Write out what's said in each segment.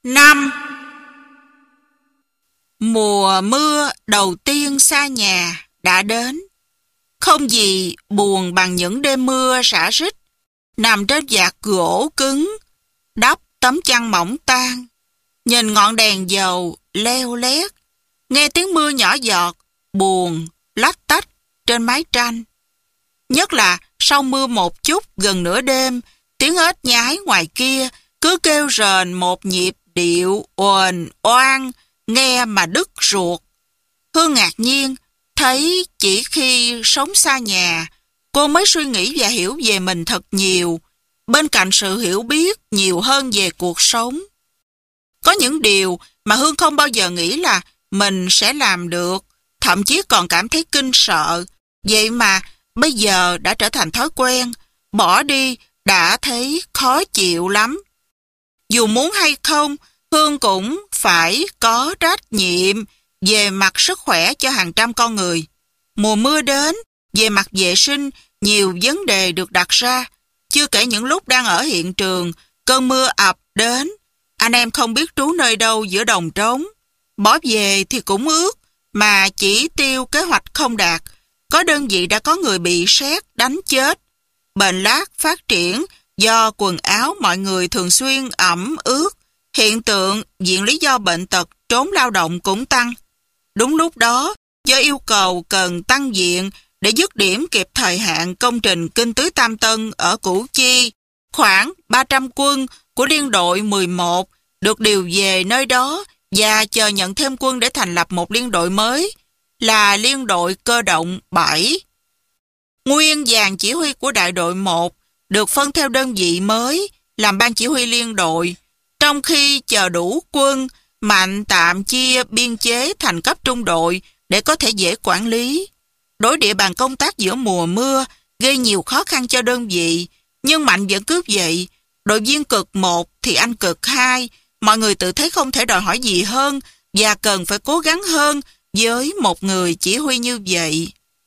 5. Mùa mưa đầu tiên xa nhà đã đến. Không gì buồn bằng những đêm mưa rã rít, nằm trên vạt gỗ cứng, đắp tấm chăn mỏng tan, nhìn ngọn đèn dầu leo lét, nghe tiếng mưa nhỏ giọt, buồn, lách tách trên mái tranh. Nhất là sau mưa một chút gần nửa đêm, tiếng ếch nhái ngoài kia cứ kêu rền một nhịp điệu uềnh oang, nghe mà đứt ruột. Hương ngạc nhiên, thấy chỉ khi sống xa nhà, cô mới suy nghĩ và hiểu về mình thật nhiều, bên cạnh sự hiểu biết nhiều hơn về cuộc sống. Có những điều mà Hương không bao giờ nghĩ là mình sẽ làm được, thậm chí còn cảm thấy kinh sợ. Vậy mà bây giờ đã trở thành thói quen, bỏ đi đã thấy khó chịu lắm. Dù muốn hay không, Hương cũng phải có trách nhiệm về mặt sức khỏe cho hàng trăm con người. Mùa mưa đến, về mặt vệ sinh, nhiều vấn đề được đặt ra. Chưa kể những lúc đang ở hiện trường, cơn mưa ập đến, anh em không biết trú nơi đâu giữa đồng trống. Bỏ về thì cũng ướt, mà chỉ tiêu kế hoạch không đạt. Có đơn vị đã có người bị sét đánh chết. Bệnh lác phát triển do quần áo mọi người thường xuyên ẩm ướt. Hiện tượng viện lý do bệnh tật trốn lao động cũng tăng. Đúng lúc đó, do yêu cầu cần tăng viện để dứt điểm kịp thời hạn công trình Kinh Tứ Tam Tân ở Củ Chi, khoảng 300 quân của Liên đội 11 được điều về nơi đó và chờ nhận thêm quân để thành lập một liên đội mới là Liên đội Cơ động 7. Nguyên dàn chỉ huy của đại đội 1 được phân theo đơn vị mới làm ban chỉ huy liên đội. Trong khi chờ đủ quân, Mạnh tạm chia biên chế thành cấp trung đội để có thể dễ quản lý. Đối địa bàn công tác giữa mùa mưa gây nhiều khó khăn cho đơn vị, nhưng Mạnh vẫn cứ vậy. Đội viên cực 1 thì anh cực 2, mọi người tự thấy không thể đòi hỏi gì hơn và cần phải cố gắng hơn với một người chỉ huy như vậy.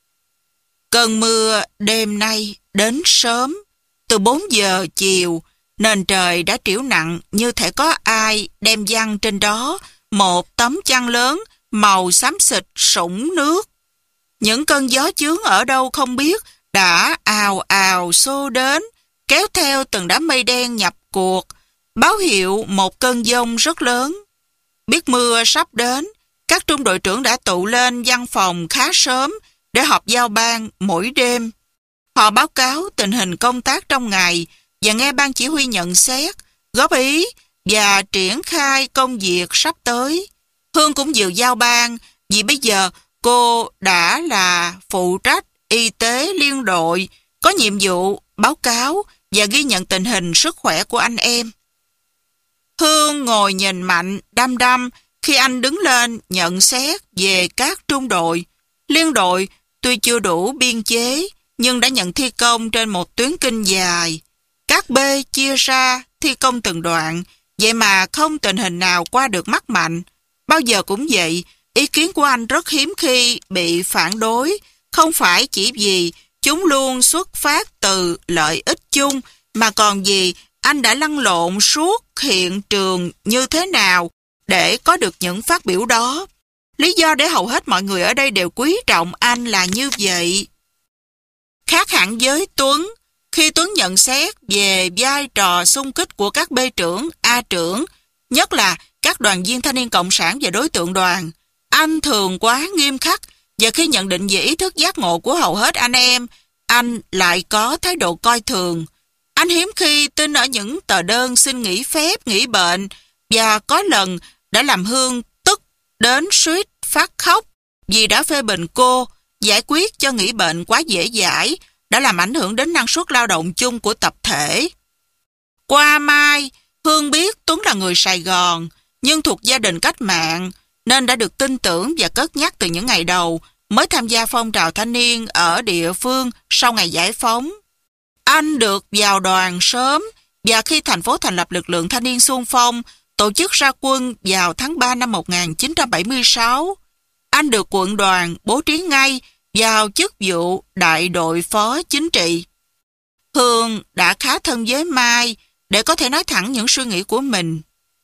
Cơn mưa đêm nay đến sớm, từ 4 giờ chiều, nền trời đã trĩu nặng như thể có ai đem giăng trên đó một tấm chăn lớn màu xám xịt sũng nước. Những cơn gió chướng ở đâu không biết đã ào ào xô đến, kéo theo từng đám mây đen nhập cuộc, báo hiệu một cơn giông rất lớn. Biết mưa sắp đến, các trung đội trưởng đã tụ lên văn phòng khá sớm để họp giao ban mỗi đêm. Họ báo cáo tình hình công tác trong ngày và nghe ban chỉ huy nhận xét, góp ý và triển khai công việc sắp tới. Hương cũng dự giao ban vì bây giờ cô đã là phụ trách y tế liên đội, có nhiệm vụ báo cáo và ghi nhận tình hình sức khỏe của anh em. Hương ngồi nhìn Mạnh đăm đăm khi anh đứng lên nhận xét về các trung đội. Liên đội tuy chưa đủ biên chế nhưng đã nhận thi công trên một tuyến kinh dài. Các B chia ra thi công từng đoạn, vậy mà không tình hình nào qua được mắt Mạnh. Bao giờ cũng vậy, ý kiến của anh rất hiếm khi bị phản đối, không phải chỉ vì chúng luôn xuất phát từ lợi ích chung, mà còn vì anh đã lăn lộn suốt hiện trường như thế nào để có được những phát biểu đó. Lý do để hầu hết mọi người ở đây đều quý trọng anh là như vậy. Khác hẳn với Tuấn, khi Tuấn nhận xét về vai trò xung kích của các B trưởng, A trưởng, nhất là các đoàn viên thanh niên cộng sản và đối tượng đoàn, anh thường quá nghiêm khắc, và khi nhận định về ý thức giác ngộ của hầu hết anh em, anh lại có thái độ coi thường. Anh hiếm khi tin ở những tờ đơn xin nghỉ phép, nghỉ bệnh, và có lần đã làm Hương tức đến suýt phát khóc vì đã phê bình cô giải quyết cho nghỉ bệnh quá dễ dãi, đã làm ảnh hưởng đến năng suất lao động chung của tập thể. Qua mai, Hương biết Tuấn là người Sài Gòn, nhưng thuộc gia đình cách mạng, nên đã được tin tưởng và cất nhắc từ những ngày đầu mới tham gia phong trào thanh niên ở địa phương sau ngày giải phóng. Anh được vào đoàn sớm, và khi thành phố thành lập lực lượng thanh niên xung phong, tổ chức ra quân vào tháng 3 năm 1976, anh được quận đoàn bố trí ngay vào chức vụ đại đội phó chính trị. Hương đã khá thân với Mai để có thể nói thẳng những suy nghĩ của mình.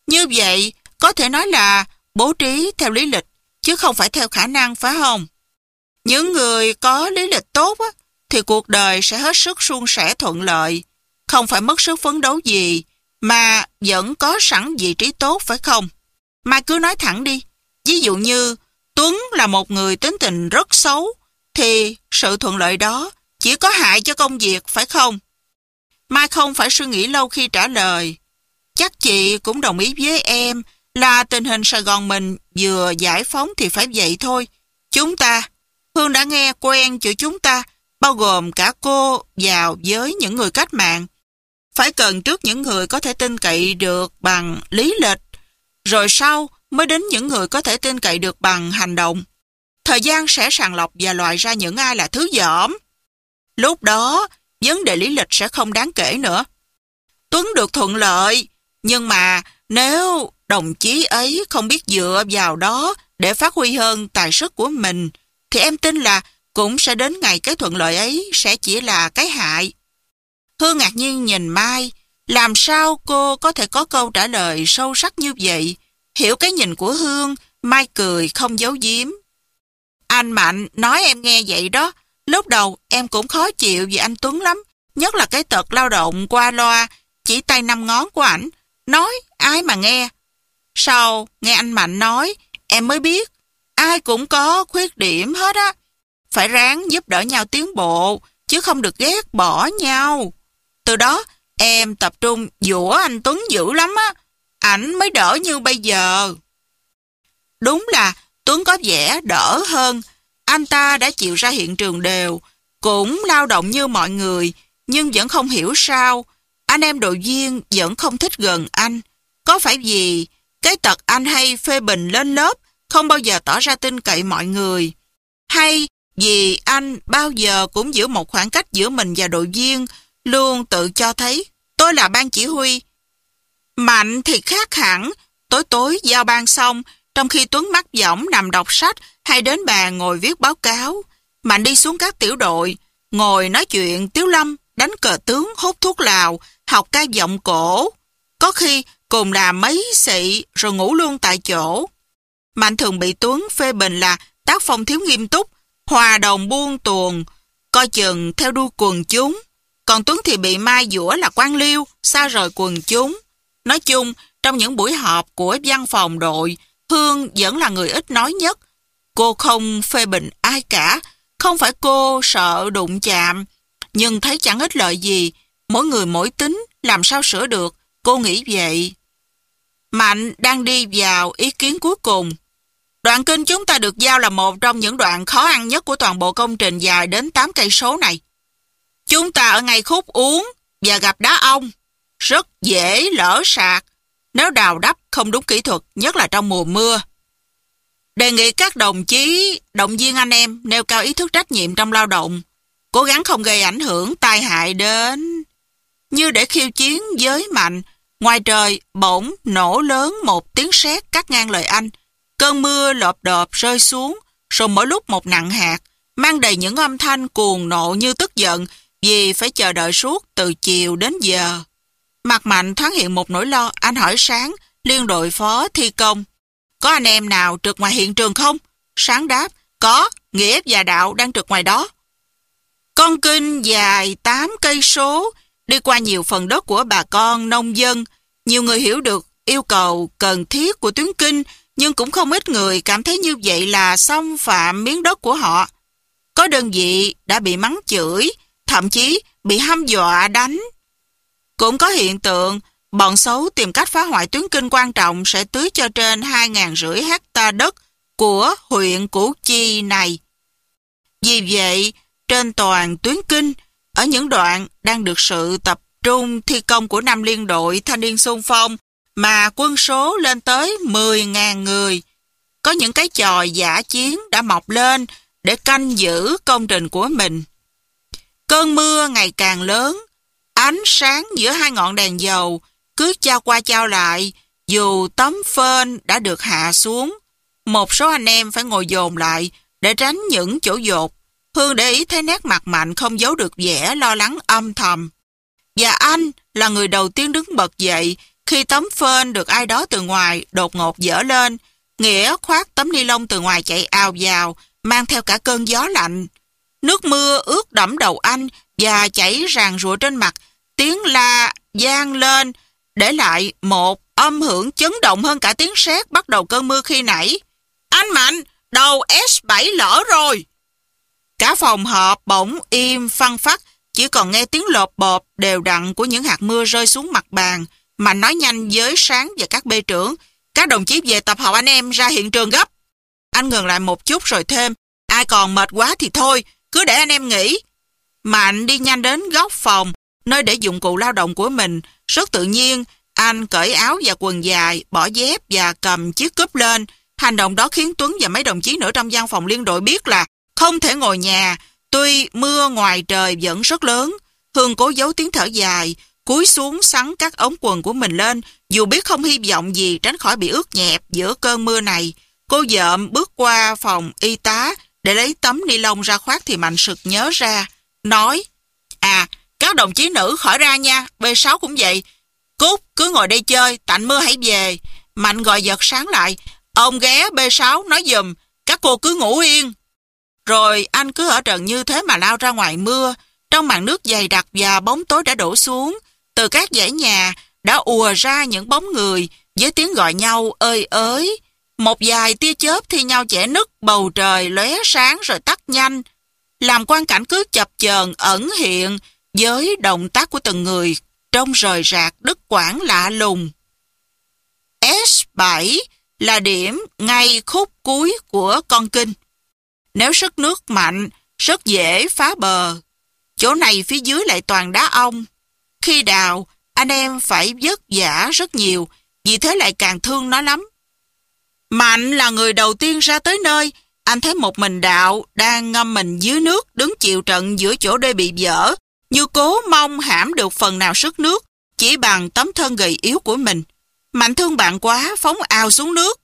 Như vậy, có thể nói là bố trí theo lý lịch, chứ không phải theo khả năng, phải không? Những người có lý lịch tốt á, thì cuộc đời sẽ hết sức suôn sẻ thuận lợi, không phải mất sức phấn đấu gì, mà vẫn có sẵn vị trí tốt, phải không? Mai cứ nói thẳng đi. Ví dụ như Tuấn là một người tính tình rất xấu, thì sự thuận lợi đó chỉ có hại cho công việc, phải không? Mai không phải suy nghĩ lâu khi trả lời. Chắc chị cũng đồng ý với em là tình hình Sài Gòn mình vừa giải phóng thì phải vậy thôi. Chúng ta, Hương đã nghe quen chữ chúng ta, bao gồm cả cô vào với những người cách mạng. Phải cần trước những người có thể tin cậy được bằng lý lịch, rồi sau mới đến những người có thể tin cậy được bằng hành động. Thời gian sẽ sàng lọc và loại ra những ai là thứ dỏm. Lúc đó, vấn đề lý lịch sẽ không đáng kể nữa. Tuấn được thuận lợi, nhưng mà nếu đồng chí ấy không biết dựa vào đó để phát huy hơn tài sức của mình, thì em tin là cũng sẽ đến ngày cái thuận lợi ấy sẽ chỉ là cái hại. Hương ngạc nhiên nhìn Mai, làm sao cô có thể có câu trả lời sâu sắc như vậy? Hiểu cái nhìn của Hương, Mai cười không giấu giếm. Anh Mạnh nói em nghe vậy đó, lúc đầu em cũng khó chịu vì anh Tuấn lắm, nhất là cái tật lao động qua loa, chỉ tay năm ngón của ảnh, nói ai mà nghe. Sau nghe anh Mạnh nói, em mới biết, ai cũng có khuyết điểm hết á. Phải ráng giúp đỡ nhau tiến bộ, chứ không được ghét bỏ nhau. Từ đó, em tập trung dũa anh Tuấn dữ lắm á, ảnh mới đỡ như bây giờ. Đúng là Tuấn có vẻ đỡ hơn, anh ta đã chịu ra hiện trường đều, cũng lao động như mọi người, nhưng vẫn không hiểu sao, anh em đội viên vẫn không thích gần anh. Có phải vì cái tật anh hay phê bình lên lớp, không bao giờ tỏ ra tin cậy mọi người? Hay vì anh bao giờ cũng giữ một khoảng cách giữa mình và đội viên, luôn tự cho thấy tôi là ban chỉ huy? Mạnh thì khác hẳn, tối tối giao ban xong, trong khi Tuấn mắt võng nằm đọc sách hay đến bàn ngồi viết báo cáo, Mạnh đi xuống các tiểu đội, ngồi nói chuyện tiếu lâm, đánh cờ tướng, hút thuốc lào, học ca giọng cổ. Có khi cùng làm mấy xị rồi ngủ luôn tại chỗ. Mạnh thường bị Tuấn phê bình là tác phong thiếu nghiêm túc, hòa đồng buông tuồng, coi chừng theo đuôi quần chúng. Còn Tuấn thì bị Mai dũa là quan liêu, xa rời quần chúng. Nói chung, trong những buổi họp của văn phòng đội, Hương vẫn là người ít nói nhất. Cô không phê bình ai cả, không phải cô sợ đụng chạm, nhưng thấy chẳng ích lợi gì, mỗi người mỗi tính, làm sao sửa được, cô nghĩ vậy. Mạnh đang đi vào ý kiến cuối cùng. Đoạn kinh chúng ta được giao là một trong những đoạn khó ăn nhất của toàn bộ công trình dài đến 8 cây số này. Chúng ta ở ngay khúc uốn và gặp đá ong, rất dễ lỡ sạt nếu đào đắp không đúng kỹ thuật, nhất là trong mùa mưa. Đề nghị các đồng chí động viên anh em nêu cao ý thức trách nhiệm trong lao động, cố gắng không gây ảnh hưởng tai hại đến. Như để khiêu chiến với Mạnh, ngoài trời bỗng nổ lớn một tiếng sét cắt ngang lời anh. Cơn mưa lộp độp rơi xuống, rồi mỗi lúc một nặng hạt, mang đầy những âm thanh cuồng nộ như tức giận vì phải chờ đợi suốt từ chiều đến giờ. Mặt Mạnh thoáng hiện một nỗi lo, anh hỏi Sáng, liên đội phó thi công. Có anh em nào trượt ngoài hiện trường không? Sáng đáp, có, Nghĩa và Đạo đang trượt ngoài đó. Con kênh dài 8 cây số, đi qua nhiều phần đất của bà con, nông dân. Nhiều người hiểu được yêu cầu cần thiết của tuyến kinh, nhưng cũng không ít người cảm thấy như vậy là xâm phạm miếng đất của họ. Có đơn vị đã bị mắng chửi, thậm chí bị hăm dọa đánh. Cũng có hiện tượng bọn xấu tìm cách phá hoại tuyến kinh quan trọng sẽ tưới cho trên 2.500 hecta đất của huyện Củ Chi này. Vì vậy, trên toàn tuyến kinh, ở những đoạn đang được sự tập trung thi công của 5 liên đội thanh niên xung phong mà quân số lên tới 10.000 người, có những cái chòi dã chiến đã mọc lên để canh giữ công trình của mình. Cơn mưa ngày càng lớn, ánh sáng giữa hai ngọn đèn dầu cứ trao qua trao lại, dù tấm phên đã được hạ xuống. Một số anh em phải ngồi dồn lại để tránh những chỗ dột. Hương để ý thấy nét mặt Mạnh không giấu được vẻ lo lắng âm thầm. Và anh là người đầu tiên đứng bật dậy Khi tấm phên được ai đó từ ngoài đột ngột dở lên, Nghĩa khoác tấm ni lông từ ngoài chạy ào vào, mang theo cả cơn gió lạnh. Nước mưa ướt đẫm đầu anh và chảy ràn rụa trên mặt, tiếng la vang lên, để lại một âm hưởng chấn động hơn cả tiếng sét bắt đầu cơn mưa khi nãy. Anh Mạnh, đầu S7 lỡ rồi. Cả phòng họp bỗng im phăng phắc, chỉ còn nghe tiếng lộp bộp đều đặn của những hạt mưa rơi xuống mặt bàn. Mạnh nói nhanh với Sáng và các bê trưởng: các đồng chí về tập hợp anh em ra hiện trường gấp. Anh ngừng lại một chút rồi thêm: ai còn mệt quá thì thôi, cứ để anh em nghỉ. Mạnh đi nhanh đến góc phòng, nơi để dụng cụ lao động của mình. Rất tự nhiên, anh cởi áo và quần dài, bỏ dép và cầm chiếc cúp lên. Hành động đó khiến Tuấn và mấy đồng chí nữa trong văn phòng liên đội biết là không thể ngồi nhà, tuy mưa ngoài trời vẫn rất lớn. Hương cố giấu tiếng thở dài, cúi xuống xắn các ống quần của mình lên, dù biết không hy vọng gì tránh khỏi bị ướt nhẹp giữa cơn mưa này. Cô dợm bước qua phòng y tá để lấy tấm ni lông ra khoác thì Mạnh sực nhớ ra, nói: các đồng chí nữ khỏi ra nha, B6 cũng vậy. Cúc cứ ngồi đây chơi, tạnh mưa hãy về. Mạnh gọi giật Sáng lại: ông ghé B6 nói giùm, các cô cứ ngủ yên. Rồi anh cứ ở trần như thế mà lao ra ngoài mưa. Trong màn nước dày đặc và bóng tối đã đổ xuống, từ các dãy nhà đã ùa ra những bóng người với tiếng gọi nhau ơi ới. Một vài tia chớp thi nhau chẻ nứt bầu trời lóe sáng rồi tắt nhanh, làm quang cảnh cứ chập chờn ẩn hiện với động tác của từng người trông rời rạc đứt quãng lạ lùng. S7 là điểm ngay khúc cuối của con kênh. Nếu sức nước mạnh, rất dễ phá bờ. Chỗ này phía dưới lại toàn đá ong. Khi đào, anh em phải vất vả rất nhiều, vì thế lại càng thương nó lắm. Mạnh là người đầu tiên ra tới nơi. Anh thấy một mình Đạo đang ngâm mình dưới nước, đứng chịu trận giữa chỗ đê bị vỡ, như cố mong hãm được phần nào sức nước chỉ bằng tấm thân gầy yếu của mình. Mạnh thương bạn quá, phóng ào xuống nước.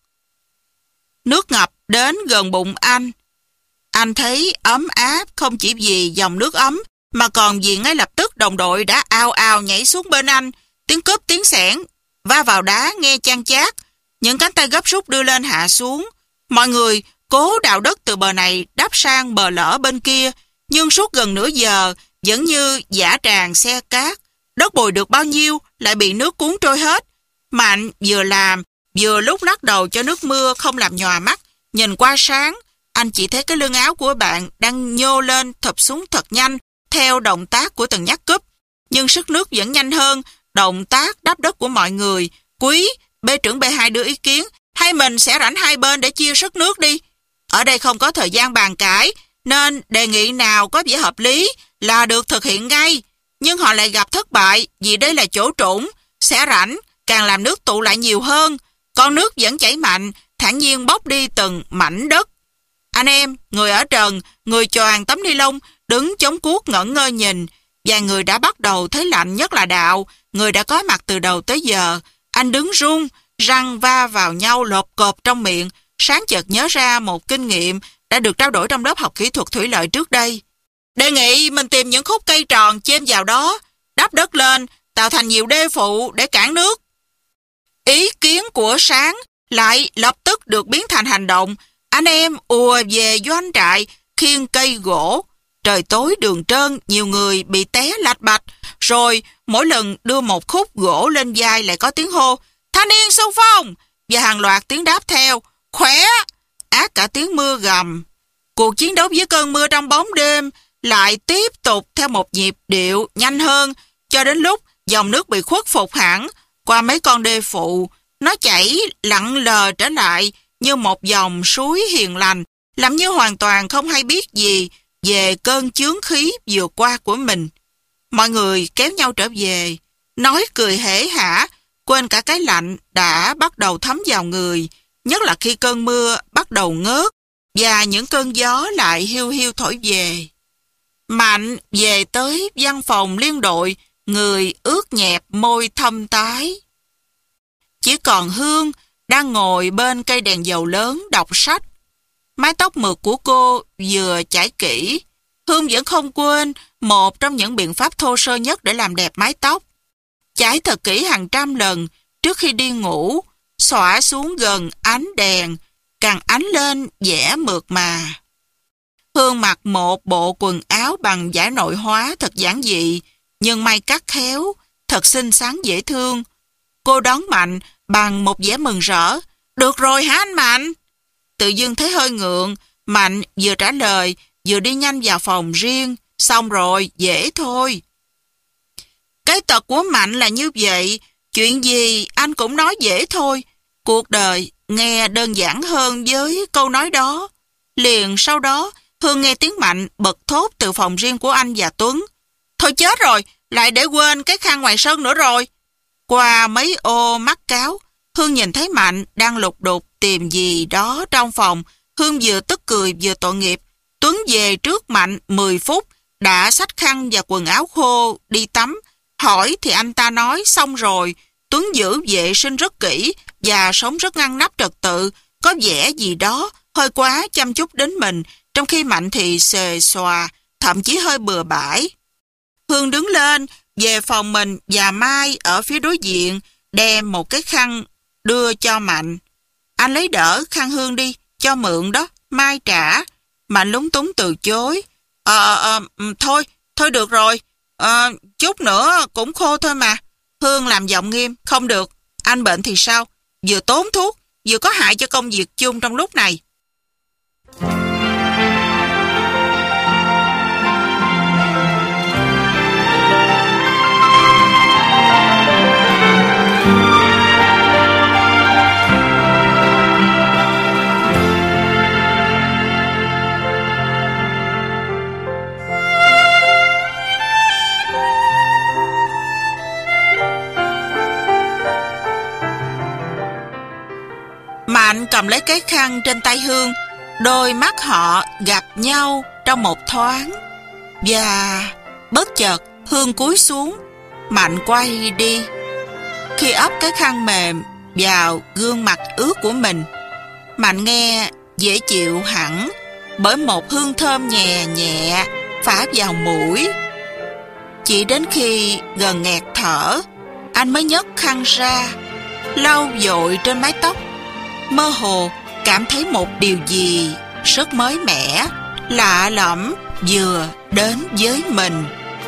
Nước ngập đến gần bụng anh. Anh thấy ấm áp không chỉ vì dòng nước ấm, mà còn vì ngay lập tức đồng đội đã ào ào nhảy xuống bên anh. Tiếng cướp tiếng xẻng va vào đá nghe chan chát. Những cánh tay gấp rút đưa lên hạ xuống. Mọi người cố đào đất từ bờ này đắp sang bờ lỡ bên kia, nhưng suốt gần nửa giờ vẫn như dã tràng xe cát. Đất bồi được bao nhiêu lại bị nước cuốn trôi hết. Mạnh vừa làm vừa lúc lắc đầu cho nước mưa không làm nhòa mắt. Nhìn qua Sáng, anh chỉ thấy cái lưng áo của bạn đang nhô lên thụp xuống thật nhanh theo động tác của từng nhát cúp. Nhưng sức nước vẫn nhanh hơn động tác đắp đất của mọi người. Quý, B trưởng B2 đưa ý kiến: hay mình sẽ rảnh hai bên để chia sức nước đi. Ở đây không có thời gian bàn cãi, nên đề nghị nào có vẻ hợp lý là được thực hiện ngay. Nhưng họ lại gặp thất bại vì đây là chỗ trũng, sẽ rảnh càng làm nước tụ lại nhiều hơn. Con nước vẫn chảy mạnh, thản nhiên bốc đi từng mảnh đất. Anh em, người ở trần, người choàng tấm ni lông, đứng chống cuốc ngẩn ngơ nhìn. Vài người đã bắt đầu thấy lạnh, nhất là Đạo, người đã có mặt từ đầu tới giờ. Anh đứng run, răng va vào nhau lộp cộp trong miệng. Sáng chợt nhớ ra một kinh nghiệm đã được trao đổi trong lớp học kỹ thuật thủy lợi trước đây. Đề nghị mình tìm những khúc cây tròn chêm vào đó, đắp đất lên, tạo thành nhiều đê phụ để cản nước. Ý kiến của Sáng lại lập tức được biến thành hành động. Anh em ùa về doanh trại, khiêng cây gỗ. Trời tối đường trơn, nhiều người bị té lạch bạch. Rồi mỗi lần đưa một khúc gỗ lên vai lại có tiếng hô: thanh niên xung phong! Và hàng loạt tiếng đáp theo: khỏe! Ác cả tiếng mưa gầm. Cuộc chiến đấu với cơn mưa trong bóng đêm lại tiếp tục theo một nhịp điệu nhanh hơn, cho đến lúc dòng nước bị khuất phục hẳn. Qua mấy con đê phụ, nó chảy lặng lờ trở lại như một dòng suối hiền lành, làm như hoàn toàn không hay biết gì về cơn chướng khí vừa qua của mình. Mọi người kéo nhau trở về, nói cười hể hả, quên cả cái lạnh đã bắt đầu thấm vào người, nhất là khi cơn mưa bắt đầu ngớt và những cơn gió lại hiu hiu thổi về. Mạnh về tới văn phòng liên đội, người ướt nhẹp, môi thâm tái. Chỉ còn Hương đang ngồi bên cây đèn dầu lớn đọc sách. Mái tóc mượt của cô vừa chải kỹ. Hương vẫn không quên một trong những biện pháp thô sơ nhất để làm đẹp mái tóc. Chải thật kỹ hàng trăm lần, trước khi đi ngủ, xõa xuống gần ánh đèn, càng ánh lên vẻ mượt mà. Hương mặc một bộ quần áo bằng vải nội hóa thật giản dị, nhưng may cắt khéo, thật xinh xắn dễ thương. Cô đón Mạnh bằng một vẻ mừng rỡ. Được rồi hả anh Mạnh? Tự dưng thấy hơi ngượng, Mạnh vừa trả lời, vừa đi nhanh vào phòng riêng. Xong rồi, dễ thôi. Cái tật của Mạnh là như vậy, chuyện gì anh cũng nói dễ thôi. Cuộc đời nghe đơn giản hơn với câu nói đó. Liền sau đó, Hương nghe tiếng Mạnh bật thốt từ phòng riêng của anh và Tuấn. Thôi chết rồi, lại để quên cái khăn ngoài sân nữa rồi. Qua mấy ô mắt cáo, Hương nhìn thấy Mạnh đang lục đục tìm gì đó trong phòng. Hương vừa tức cười vừa tội nghiệp. Tuấn về trước Mạnh 10 phút, đã xách khăn và quần áo khô đi tắm. Hỏi thì anh ta nói xong rồi. Tuấn giữ vệ sinh rất kỹ và sống rất ngăn nắp trật tự. Có vẻ gì đó hơi quá chăm chút đến mình, trong khi Mạnh thì xề xòa, thậm chí hơi bừa bãi. Hương đứng lên, về phòng mình và Mai ở phía đối diện, đem một cái khăn đưa cho Mạnh. Anh lấy đỡ khăn Hương đi, cho mượn đó, Mai trả. Mạnh lúng túng từ chối. Thôi được rồi, chút nữa cũng khô thôi mà. Hương làm giọng nghiêm, không được, anh bệnh thì sao? Vừa tốn thuốc, vừa có hại cho công việc chung trong lúc này. Mạnh cầm lấy cái khăn trên tay Hương, đôi mắt họ gặp nhau trong một thoáng. Và bất chợt Hương cúi xuống, Mạnh quay đi. Khi ấp cái khăn mềm vào gương mặt ướt của mình, Mạnh nghe dễ chịu hẳn bởi một hương thơm nhẹ nhẹ phả vào mũi. Chỉ đến khi gần nghẹt thở, anh mới nhấc khăn ra, lau dội trên mái tóc. Mơ hồ cảm thấy một điều gì rất mới mẻ, lạ lẫm vừa đến với mình.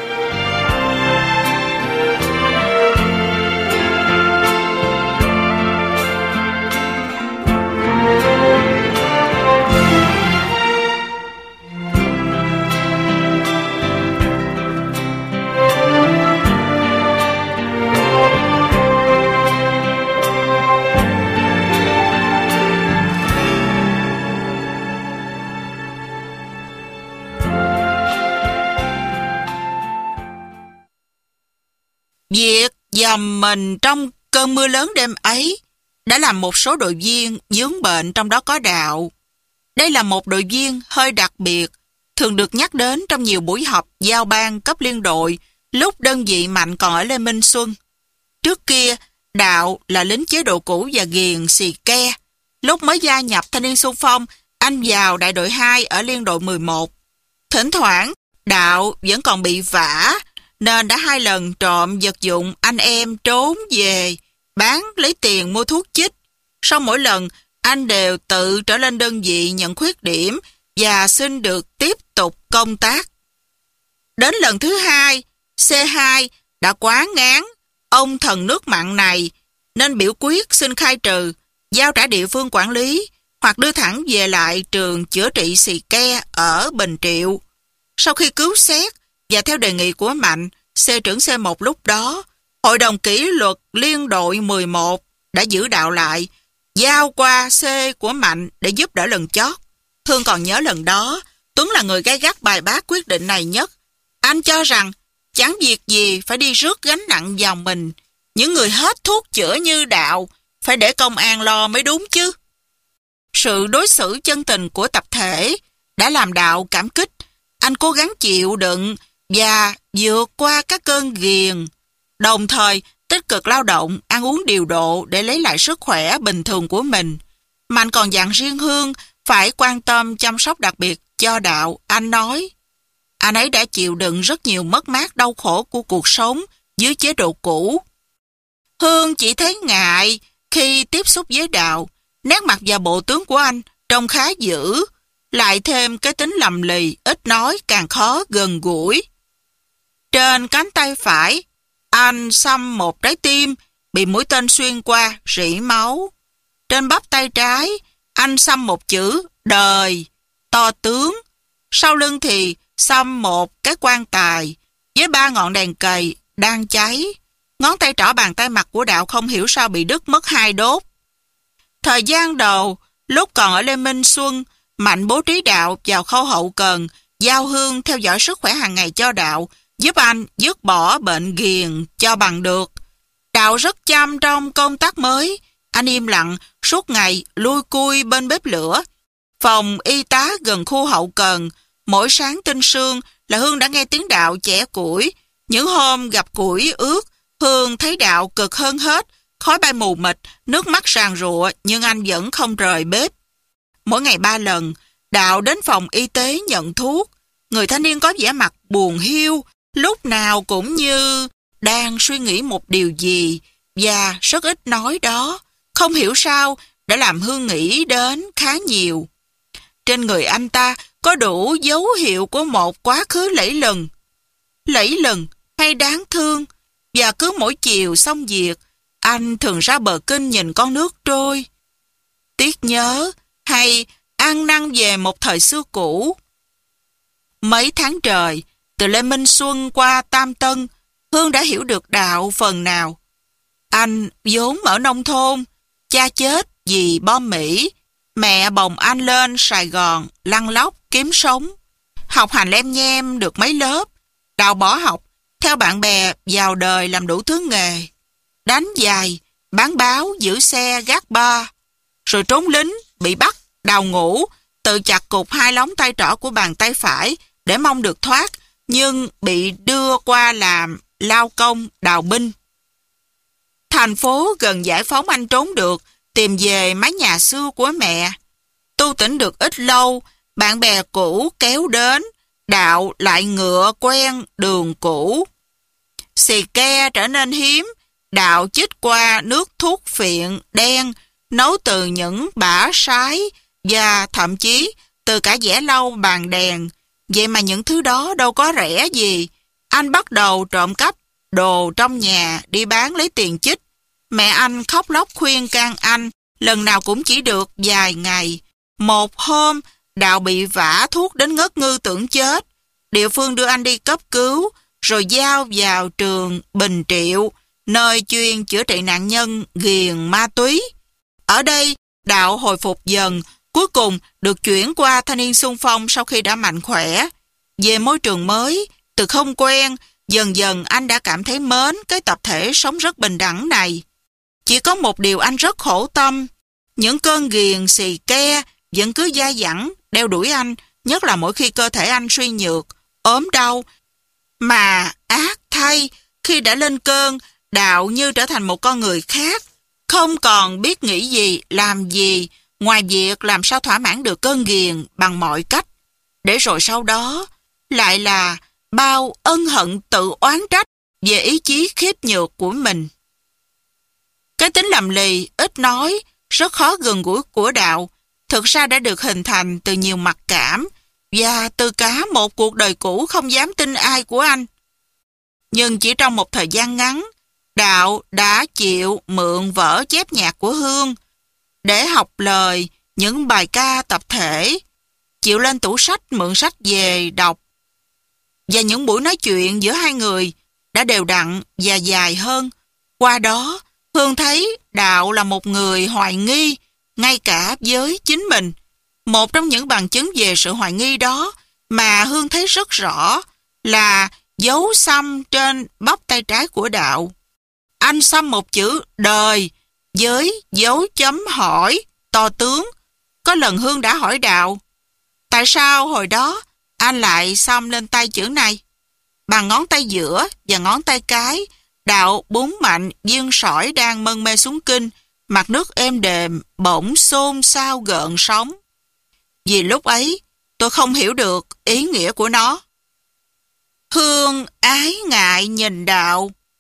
Việc dầm mình trong cơn mưa lớn đêm ấy đã làm một số đội viên vướng bệnh, trong đó có Đạo. Đây là một đội viên hơi đặc biệt, thường được nhắc đến trong nhiều buổi họp giao ban cấp liên đội lúc đơn vị Mạnh còn ở Lê Minh Xuân. Trước kia, Đạo là lính chế độ cũ và ghiền xì ke. Lúc mới gia nhập Thanh niên xung phong, anh vào đại đội 2 ở liên đội 11. Thỉnh thoảng, Đạo vẫn còn bị vả, nên đã 2 lần trộm vật dụng anh em trốn về, bán lấy tiền mua thuốc chích. Sau mỗi lần, anh đều tự trở lên đơn vị nhận khuyết điểm và xin được tiếp tục công tác. Đến lần thứ 2, C2 đã quá ngán ông thần nước mặn này, nên biểu quyết xin khai trừ, giao trả địa phương quản lý, hoặc đưa thẳng về lại trường chữa trị xì ke ở Bình Triệu. Sau khi cứu xét và theo đề nghị của Mạnh, C trưởng C1 lúc đó, Hội đồng kỷ luật liên đội 11 đã giữ Đạo lại, giao qua C của Mạnh để giúp đỡ lần chót. Hương còn nhớ lần đó, Tuấn là người gay gắt bài bác quyết định này nhất. Anh cho rằng chẳng việc gì phải đi rước gánh nặng vào mình. Những người hết thuốc chữa như Đạo phải để công an lo mới đúng chứ. Sự đối xử chân tình của tập thể đã làm Đạo cảm kích. Anh cố gắng chịu đựng và vượt qua các cơn ghiền, đồng thời tích cực lao động, ăn uống điều độ để lấy lại sức khỏe bình thường của mình. Mạnh còn dặn riêng Hương phải quan tâm chăm sóc đặc biệt cho Đạo. Anh nói, anh ấy đã chịu đựng rất nhiều mất mát đau khổ của cuộc sống dưới chế độ cũ. Hương chỉ thấy ngại khi tiếp xúc với Đạo. Nét mặt và bộ tướng của anh trông khá dữ, lại thêm cái tính lầm lì, ít nói càng khó gần gũi. Trên cánh tay phải, anh xăm một trái tim bị mũi tên xuyên qua, rỉ máu. Trên bắp tay trái, anh xăm một chữ đời, to tướng. Sau lưng thì xăm một cái quan tài với 3 ngọn đèn cầy đang cháy. Ngón tay trỏ bàn tay mặt của Đạo không hiểu sao bị đứt mất 2 đốt. Thời gian đầu, lúc còn ở Lê Minh Xuân, Mạnh bố trí Đạo vào khâu hậu cần, giao hương theo dõi sức khỏe hàng ngày cho Đạo, giúp anh dứt bỏ bệnh ghiền cho bằng được. Đạo rất chăm trong công tác mới. Anh im lặng, suốt ngày lui cui bên bếp lửa. Phòng y tá gần khu hậu cần, mỗi sáng tinh sương là Hương đã nghe tiếng Đạo chẻ củi. Những hôm gặp củi ướt, Hương thấy Đạo cực hơn hết, khói bay mù mịt, nước mắt ràn rụa, nhưng anh vẫn không rời bếp. Mỗi ngày 3 lần, Đạo đến phòng y tế nhận thuốc. Người thanh niên có vẻ mặt buồn hiu, lúc nào cũng như đang suy nghĩ một điều gì, và rất ít nói đó. Không hiểu sao đã làm Hương nghĩ đến khá nhiều. Trên người anh ta có đủ dấu hiệu của một quá khứ lẫy lừng hay đáng thương, và cứ mỗi chiều xong việc, anh thường ra bờ kênh nhìn con nước trôi. Tiếc nhớ hay ăn năn về một thời xưa cũ. Mấy tháng trời, từ Lê Minh Xuân qua Tam Tân, Hương đã hiểu được Đạo phần nào. Anh vốn ở nông thôn, cha chết vì bom Mỹ, mẹ bồng anh lên Sài Gòn lăn lóc kiếm sống. Học hành lem nhem được mấy lớp, Đạo bỏ học, theo bạn bè vào đời làm đủ thứ nghề. Đánh giày, bán báo, giữ xe, gác bar. Rồi trốn lính, bị bắt, đào ngũ, tự chặt cục 2 lóng tay trỏ của bàn tay phải để mong được thoát, nhưng bị đưa qua làm lao công, đào binh. Thành phố gần giải phóng anh trốn được, tìm về mái nhà xưa của mẹ. Tu tỉnh được ít lâu, bạn bè cũ kéo đến, Đạo lại ngựa quen đường cũ. Xì ke trở nên hiếm, Đạo chích qua nước thuốc phiện đen, nấu từ những bã sái và thậm chí từ cả dẻ lau bàn đèn. Vậy mà những thứ đó đâu có rẻ gì. Anh bắt đầu trộm cắp đồ trong nhà đi bán lấy tiền chích. Mẹ anh khóc lóc khuyên can anh, lần nào cũng chỉ được vài ngày. Một hôm, Đạo bị vả thuốc đến ngất ngư tưởng chết. Địa phương đưa anh đi cấp cứu, rồi giao vào trường Bình Triệu, nơi chuyên chữa trị nạn nhân ghiền ma túy. Ở đây, Đạo hồi phục dần, cuối cùng được chuyển qua thanh niên xung phong sau khi đã mạnh khỏe. Về môi trường mới, từ không quen, dần dần anh đã cảm thấy mến cái tập thể sống rất bình đẳng này. Chỉ có một điều anh rất khổ tâm, những cơn ghiền xì ke vẫn cứ dai dẳng đeo đuổi anh, nhất là mỗi khi cơ thể anh suy nhược, ốm đau. Mà ác thay, khi đã lên cơn, Đạo như trở thành một con người khác, không còn biết nghĩ gì, làm gì, ngoài việc làm sao thỏa mãn được cơn ghiền bằng mọi cách. Để rồi sau đó, lại là bao ân hận tự oán trách về ý chí khiếp nhược của mình. Cái tính lầm lì, ít nói, rất khó gần gũi của Đạo, thực ra đã được hình thành từ nhiều mặc cảm và từ cả một cuộc đời cũ không dám tin ai của anh. Nhưng chỉ trong một thời gian ngắn, Đạo đã chịu mượn vở chép nhạc của Hương để học lời những bài ca tập thể, chịu lên tủ sách mượn sách về đọc. Và những buổi nói chuyện giữa hai người đã đều đặn và dài hơn. Qua đó, Hương thấy Đạo là một người hoài nghi, ngay cả với chính mình. Một trong những bằng chứng về sự hoài nghi đó mà Hương thấy rất rõ là dấu xăm trên bắp tay trái của Đạo. Anh xăm một chữ đời với dấu chấm hỏi to tướng. Có lần Hương đã hỏi Đạo, tại sao hồi đó anh lại xăm lên tay chữ này? Bằng ngón tay giữa và ngón tay cái, Đạo búng mạnh viên sỏi đang mân mê xuống kinh, mặt nước êm đềm bỗng xôn xao gợn sóng. Vì lúc ấy tôi không hiểu được ý nghĩa của nó. Hương ái ngại nhìn Đạo.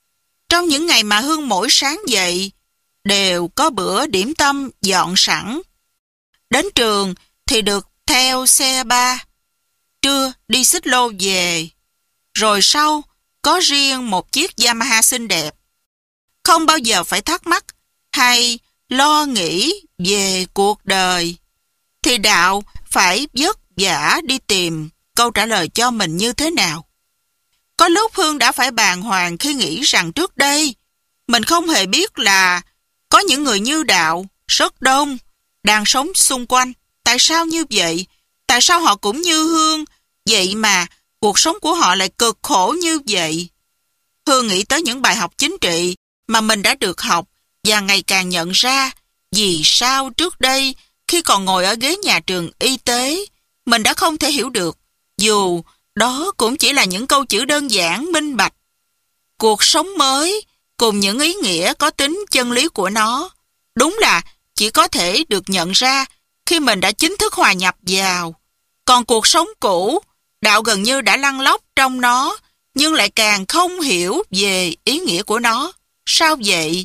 Trong những ngày mà Hương mỗi sáng dậy, đều có bữa điểm tâm dọn sẵn. Đến trường thì được theo xe ba, trưa đi xích lô về, rồi sau có riêng một chiếc Yamaha xinh đẹp. Không bao giờ phải thắc mắc hay lo nghĩ về cuộc đời, thì Đạo phải vất vả đi tìm câu trả lời cho mình như thế nào. Có lúc Hương đã phải bàng hoàng khi nghĩ rằng trước đây mình không hề biết là có những người như Đạo rất đông đang sống xung quanh. Tại sao như vậy? Tại sao họ cũng như Hương, vậy mà cuộc sống của họ lại cực khổ như vậy? Hương nghĩ tới những bài học chính trị mà mình đã được học và ngày càng nhận ra vì sao trước đây khi còn ngồi ở ghế nhà trường y tế, mình đã không thể hiểu được, dù đó cũng chỉ là những câu chữ đơn giản minh bạch. Cuộc sống mới cùng những ý nghĩa có tính chân lý của nó đúng là chỉ có thể được nhận ra khi mình đã chính thức hòa nhập vào. Còn cuộc sống cũ, Đạo gần như đã lăn lóc trong nó, nhưng lại càng không hiểu về ý nghĩa của nó. Sao vậy?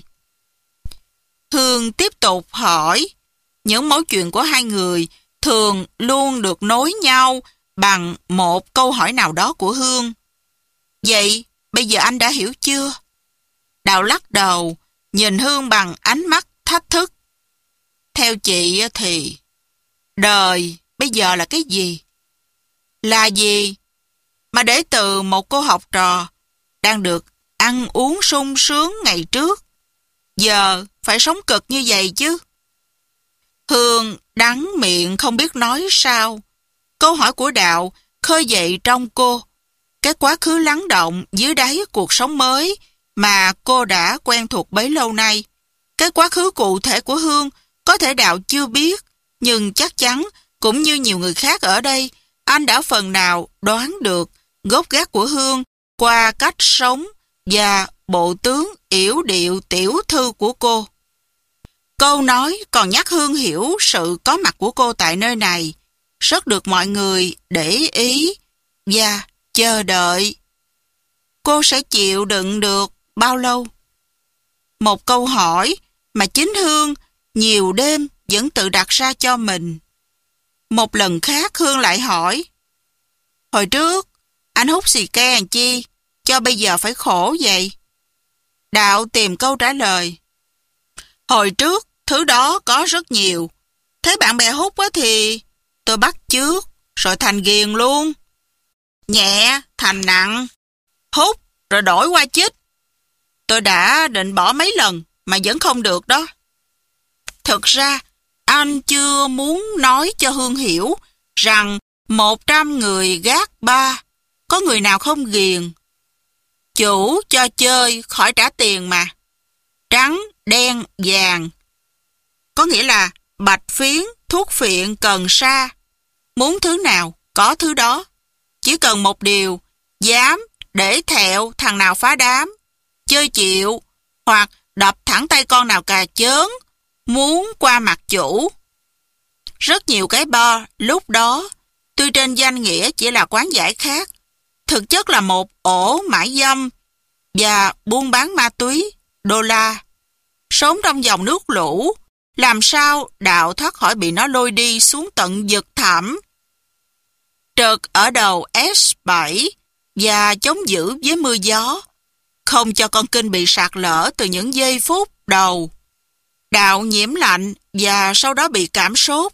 Hương tiếp tục hỏi. Những mẩu chuyện của hai người thường luôn được nối nhau bằng một câu hỏi nào đó của Hương. Vậy, bây giờ anh đã hiểu chưa? Đạo lắc đầu, nhìn Hương bằng ánh mắt thách thức. Theo chị thì, đời bây giờ là cái gì? Là gì mà để từ một cô học trò đang được ăn uống sung sướng ngày trước, giờ phải sống cực như vậy chứ? Hương đắng miệng không biết nói sao. Câu hỏi của Đạo khơi dậy trong cô cái quá khứ lắng động dưới đáy cuộc sống mới mà cô đã quen thuộc bấy lâu nay. Cái quá khứ cụ thể của Hương có thể Đạo chưa biết, nhưng chắc chắn cũng như nhiều người khác ở đây, anh đã phần nào đoán được gốc gác của Hương qua cách sống và bộ tướng yểu điệu tiểu thư của cô. Câu nói còn nhắc Hương hiểu sự có mặt của cô tại nơi này rất được mọi người để ý và chờ đợi. Cô sẽ chịu đựng được bao lâu? Một câu hỏi mà chính Hương nhiều đêm vẫn tự đặt ra cho mình. Một lần khác Hương lại hỏi. Hồi trước, anh hút xì ke làm chi, cho bây giờ phải khổ vậy? Đạo tìm câu trả lời. Hồi trước, thứ đó có rất nhiều. Thấy bạn bè hút á thì tôi bắt chước, rồi thành ghiền luôn. Nhẹ, thành nặng. Hút, rồi đổi qua chích. Tôi đã định bỏ mấy lần, mà vẫn không được đó. Thực ra, anh chưa muốn nói cho Hương hiểu rằng 100 người gác ba, có người nào không ghiền. Chủ cho chơi khỏi trả tiền mà. Trắng, đen, vàng. Có nghĩa là bạch phiến, thuốc phiện, cần sa. Muốn thứ nào, có thứ đó. Chỉ cần một điều, dám để thẹo thằng nào phá đám, chơi chịu, hoặc đập thẳng tay con nào cà chớn, muốn qua mặt chủ. Rất nhiều cái bar lúc đó, tuy trên danh nghĩa chỉ là quán giải khát, thực chất là một ổ mại dâm và buôn bán ma túy, đô la. Sống trong dòng nước lũ, làm sao Đạo thoát khỏi bị nó lôi đi xuống tận vực thẳm. Trượt ở đầu S7 và chống giữ với mưa gió, không cho con kinh bị sạt lở từ những giây phút đầu. Đạo nhiễm lạnh và sau đó bị cảm sốt.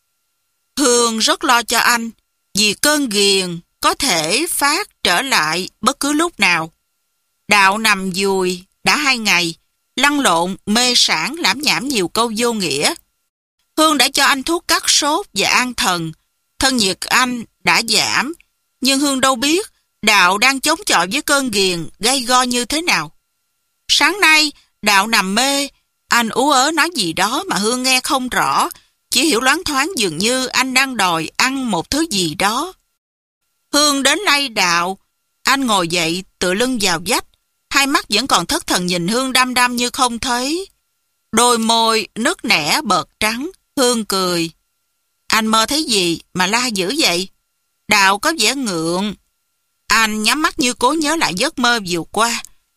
Hương rất lo cho anh vì cơn ghiền có thể phát trở lại bất cứ lúc nào. Đạo nằm dùi đã 2 ngày, lăn lộn, mê sảng, lảm nhảm nhiều câu vô nghĩa. Hương đã cho anh thuốc cắt sốt và an thần. Thân nhiệt anh đã giảm, nhưng Hương đâu biết Đạo đang chống chọi với cơn ghiền gay go như thế nào. Sáng nay, Đạo nằm mê, anh ú ớ nói gì đó mà Hương nghe không rõ, chỉ hiểu loáng thoáng dường như anh đang đòi ăn một thứ gì đó. Hương đến lay Đạo, anh ngồi dậy tựa lưng vào vách, hai mắt vẫn còn thất thần nhìn Hương đăm đăm như không thấy. Đôi môi nứt nẻ bợt trắng, Hương cười. Anh mơ thấy gì mà la dữ vậy? Đạo có vẻ ngượng. Anh nhắm mắt như cố nhớ lại giấc mơ vừa qua.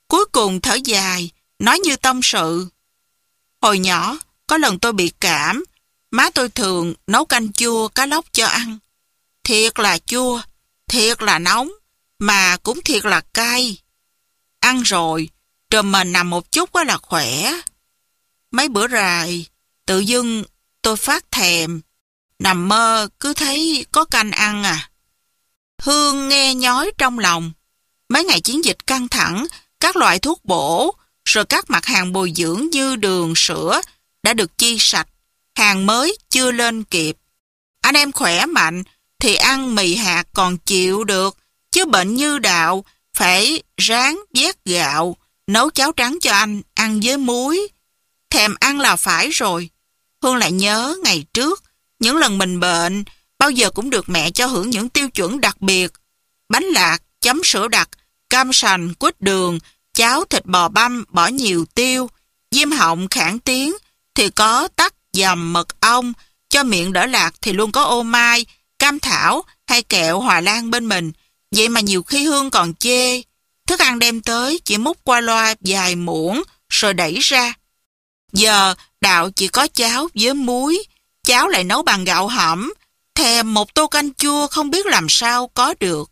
Cuối cùng thở dài, nói như tâm sự. Hồi nhỏ, có lần tôi bị cảm, má tôi thường nấu canh chua cá lóc cho ăn. Thiệt là chua, thiệt là nóng, mà cũng thiệt là cay. Ăn rồi, trùm mền nằm một chút quá là khỏe. Mấy bữa rày, tự dưng tôi phát thèm, nằm mơ cứ thấy có canh ăn à. Hương nghe nhói trong lòng. Mấy ngày chiến dịch căng thẳng, các loại thuốc bổ, rồi các mặt hàng bồi dưỡng như đường, sữa đã được chi sạch, hàng mới chưa lên kịp. Anh em khỏe mạnh thì ăn mì hạt còn chịu được, chứ bệnh như Đạo phải ráng vét gạo, nấu cháo trắng cho anh ăn với muối. Thèm ăn là phải rồi. Hương lại nhớ ngày trước, những lần mình bệnh, bao giờ cũng được mẹ cho hưởng những tiêu chuẩn đặc biệt. Bánh lạc, chấm sữa đặc, cam sành, quýt đường, cháo thịt bò băm bỏ nhiều tiêu, viêm họng khản tiếng thì có tắc dầm mật ong, cho miệng đỡ lạc thì luôn có ô mai, cam thảo hay kẹo Hòa Lan bên mình. Vậy mà nhiều khi Hương còn chê. Thức ăn đem tới chỉ múc qua loa vài muỗng rồi đẩy ra. Giờ Đạo chỉ có cháo với muối, cháo lại nấu bằng gạo hẩm, thèm một tô canh chua không biết làm sao có được.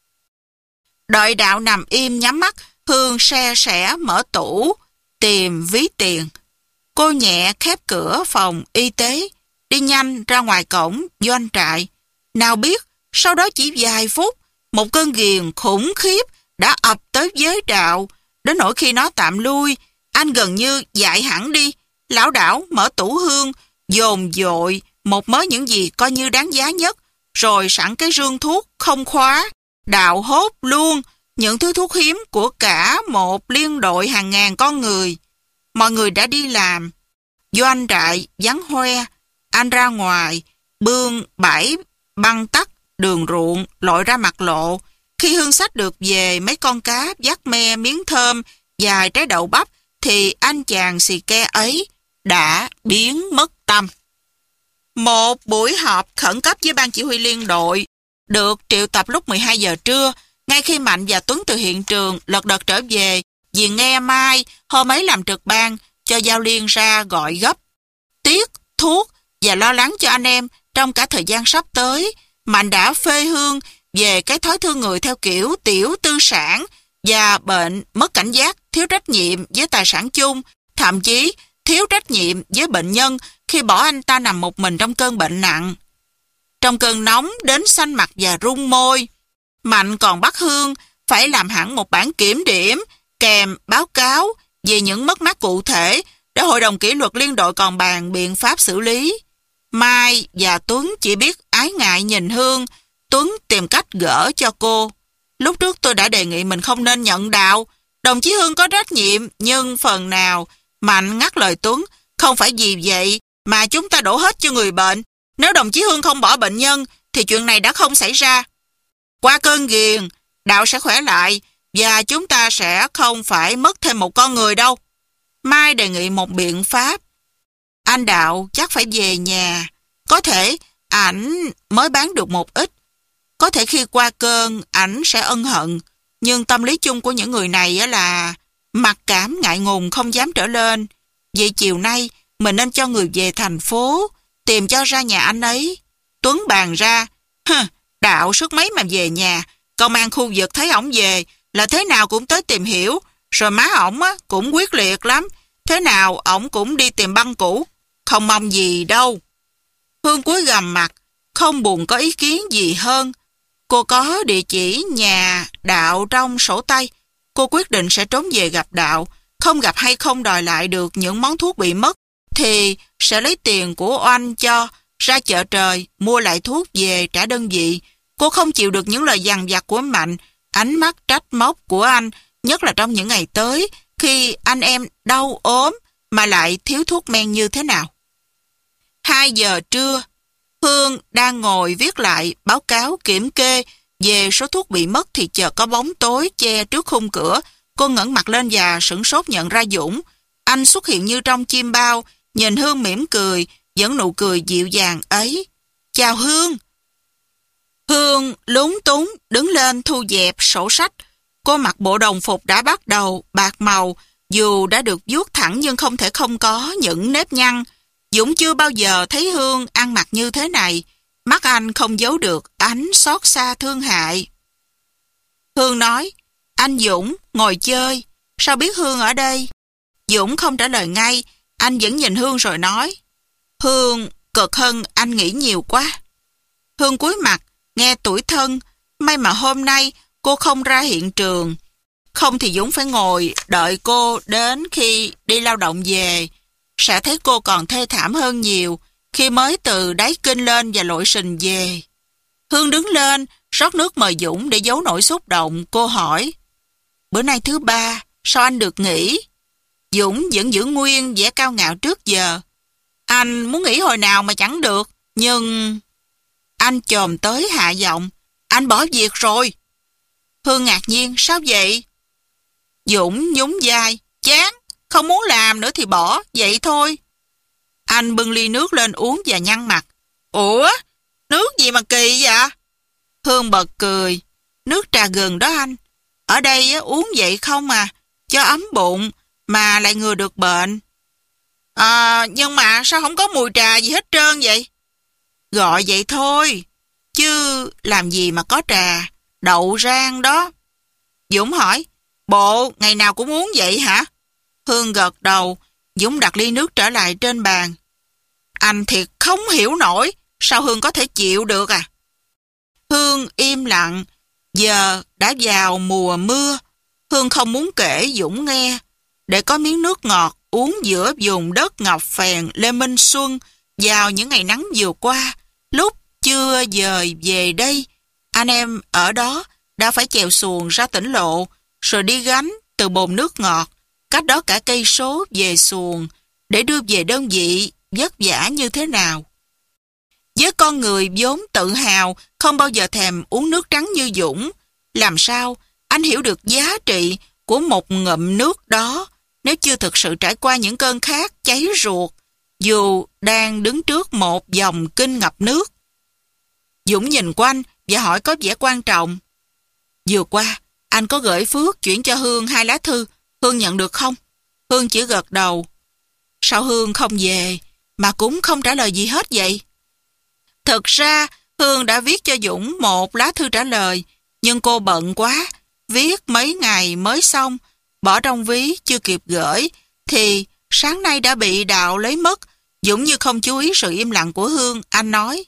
Đợi Đạo nằm im nhắm mắt, Hương se sẻ mở tủ, tìm ví tiền. Cô nhẹ khép cửa phòng y tế, đi nhanh ra ngoài cổng doanh trại. Nào biết, sau đó chỉ vài phút, một cơn ghiền khủng khiếp đã ập tới với Đạo, đến nỗi khi nó tạm lui, anh gần như dại hẳn đi. Lão đảo mở tủ Hương, dồn dội một mớ những gì coi như đáng giá nhất, rồi sẵn cái rương thuốc không khóa. Đạo hốt luôn những thứ thuốc hiếm của cả một liên đội hàng ngàn con người. Mọi người đã đi làm. Doanh trại vắng hoe, anh ra ngoài, bươn bãi băng tắc đường ruộng lội ra mặt lộ. Khi Hương xách được về mấy con cá, vắt me, miếng thơm, vài trái đậu bắp, thì anh chàng xì ke ấy đã biến mất tâm. Một buổi họp khẩn cấp với ban chỉ huy liên đội được triệu tập lúc 12 giờ trưa, ngay khi Mạnh và Tuấn từ hiện trường lật đật trở về, vì nghe Mai hôm ấy làm trực ban cho Giao Liên ra gọi gấp. Tiếc, thuốc và lo lắng cho anh em trong cả thời gian sắp tới, Mạnh đã phê Hương về cái thói thương người theo kiểu tiểu tư sản và bệnh mất cảnh giác, thiếu trách nhiệm với tài sản chung, thậm chí thiếu trách nhiệm với bệnh nhân khi bỏ anh ta nằm một mình trong cơn bệnh nặng. Trong cơn nóng đến xanh mặt và run môi, Mạnh còn bắt Hương phải làm hẳn một bản kiểm điểm kèm báo cáo về những mất mát cụ thể để hội đồng kỷ luật liên đội còn bàn biện pháp xử lý. Mai và Tuấn chỉ biết ái ngại nhìn Hương. Tuấn tìm cách gỡ cho cô. Lúc trước tôi đã đề nghị mình không nên nhận Đạo. Đồng chí Hương có trách nhiệm, nhưng phần nào. Mạnh ngắt lời Tuấn. Không phải vì vậy mà chúng ta đổ hết cho người bệnh. Nếu đồng chí Hương không bỏ bệnh nhân thì chuyện này đã không xảy ra. Qua cơn ghiền, Đạo sẽ khỏe lại và chúng ta sẽ không phải mất thêm một con người đâu. Mai đề nghị một biện pháp. Anh Đạo chắc phải về nhà. Có thể ảnh mới bán được một ít. Có thể khi qua cơn ảnh sẽ ân hận. Nhưng tâm lý chung của những người này là mặc cảm ngại ngùng không dám trở lên. Vậy chiều nay mình nên cho người về thành phố tìm cho ra nhà anh ấy. Tuấn bàn ra. Đạo sức mấy mà về nhà. Công an khu vực thấy ổng về là thế nào cũng tới tìm hiểu. Rồi má ổng cũng quyết liệt lắm. Thế nào ổng cũng đi tìm băng cũ. Không mong gì đâu. Hương cúi gằm mặt, không buồn có ý kiến gì hơn. Cô có địa chỉ nhà Đạo trong sổ tay. Cô quyết định sẽ trốn về gặp Đạo. Không gặp hay không đòi lại được những món thuốc bị mất thì sẽ lấy tiền của oanh cho ra chợ trời, mua lại thuốc về trả đơn vị. Cô không chịu được những lời dằn vặt của Mạnh, ánh mắt trách móc của anh, nhất là trong những ngày tới khi anh em đau ốm mà lại thiếu thuốc men như thế nào. 2 giờ trưa, Hương đang ngồi viết lại báo cáo kiểm kê về số thuốc bị mất thì chợt có bóng tối che trước khung cửa. Cô ngẩng mặt lên và sửng sốt nhận ra Dũng. Anh xuất hiện như trong chim bao, nhìn Hương mỉm cười, vẫn nụ cười dịu dàng ấy. Chào Hương. Hương lúng túng đứng lên thu dẹp sổ sách. Cô mặc bộ đồng phục đã bắt đầu bạc màu, dù đã được vuốt thẳng nhưng không thể không có những nếp nhăn. Dũng chưa bao giờ thấy Hương ăn mặc như thế này. Mắt anh không giấu được ánh xót xa thương hại. Hương nói, anh Dũng, ngồi chơi. Sao biết Hương ở đây? Dũng không trả lời ngay. Anh vẫn nhìn Hương rồi nói, Hương cực hơn anh nghĩ nhiều quá. Hương cúi mặt, nghe tủi thân. May mà hôm nay cô không ra hiện trường. Không thì Dũng phải ngồi đợi cô đến khi đi lao động về. Sẽ thấy cô còn thê thảm hơn nhiều khi mới từ đáy kinh lên và lội sình về. Hương đứng lên, rót nước mời Dũng để giấu nỗi xúc động. Cô hỏi, bữa nay thứ ba, sao anh được nghỉ? Dũng vẫn giữ nguyên vẻ cao ngạo trước giờ. Anh muốn nghỉ hồi nào mà chẳng được, nhưng... Anh chồm tới hạ giọng, anh bỏ việc rồi. Hương ngạc nhiên, sao vậy? Dũng nhún vai, chán, không muốn làm nữa thì bỏ, vậy thôi. Anh bưng ly nước lên uống và nhăn mặt. Ủa, nước gì mà kỳ vậy? Hương bật cười, nước trà gừng đó anh. Ở đây uống vậy không à, cho ấm bụng, mà lại ngừa được bệnh. Nhưng mà sao không có mùi trà gì hết trơn vậy? Gọi vậy thôi, chứ làm gì mà có trà, đậu rang đó. Dũng hỏi, bộ ngày nào cũng uống vậy hả? Hương gật đầu. Dũng đặt ly nước trở lại trên bàn. Anh thiệt không hiểu nổi, sao Hương có thể chịu được à? Hương im lặng. Giờ đã vào mùa mưa. Hương không muốn kể Dũng nghe. Để có miếng nước ngọt uống giữa vùng đất ngọc phèn Lê Minh Xuân vào những ngày nắng vừa qua, lúc chưa dời về đây, anh em ở đó đã phải chèo xuồng ra tỉnh lộ, rồi đi gánh từ bồn nước ngọt, cách đó cả cây số về xuồng, để đưa về đơn vị vất vả như thế nào. Với con người vốn tự hào, không bao giờ thèm uống nước trắng như Dũng, làm sao anh hiểu được giá trị của một ngụm nước đó nếu chưa thực sự trải qua những cơn khát cháy ruột, dù đang đứng trước một dòng kinh ngập nước. Dũng nhìn quanh và hỏi có vẻ quan trọng. Vừa qua, anh có gửi Phước chuyển cho Hương 2 lá thư. Hương nhận được không? Hương chỉ gật đầu. Sao Hương không về, mà cũng không trả lời gì hết vậy? Thực ra, Hương đã viết cho Dũng 1 lá thư trả lời, nhưng cô bận quá, viết mấy ngày mới xong, bỏ trong ví chưa kịp gửi, thì sáng nay đã bị Đạo lấy mất. Dũng như không chú ý sự im lặng của Hương, anh nói.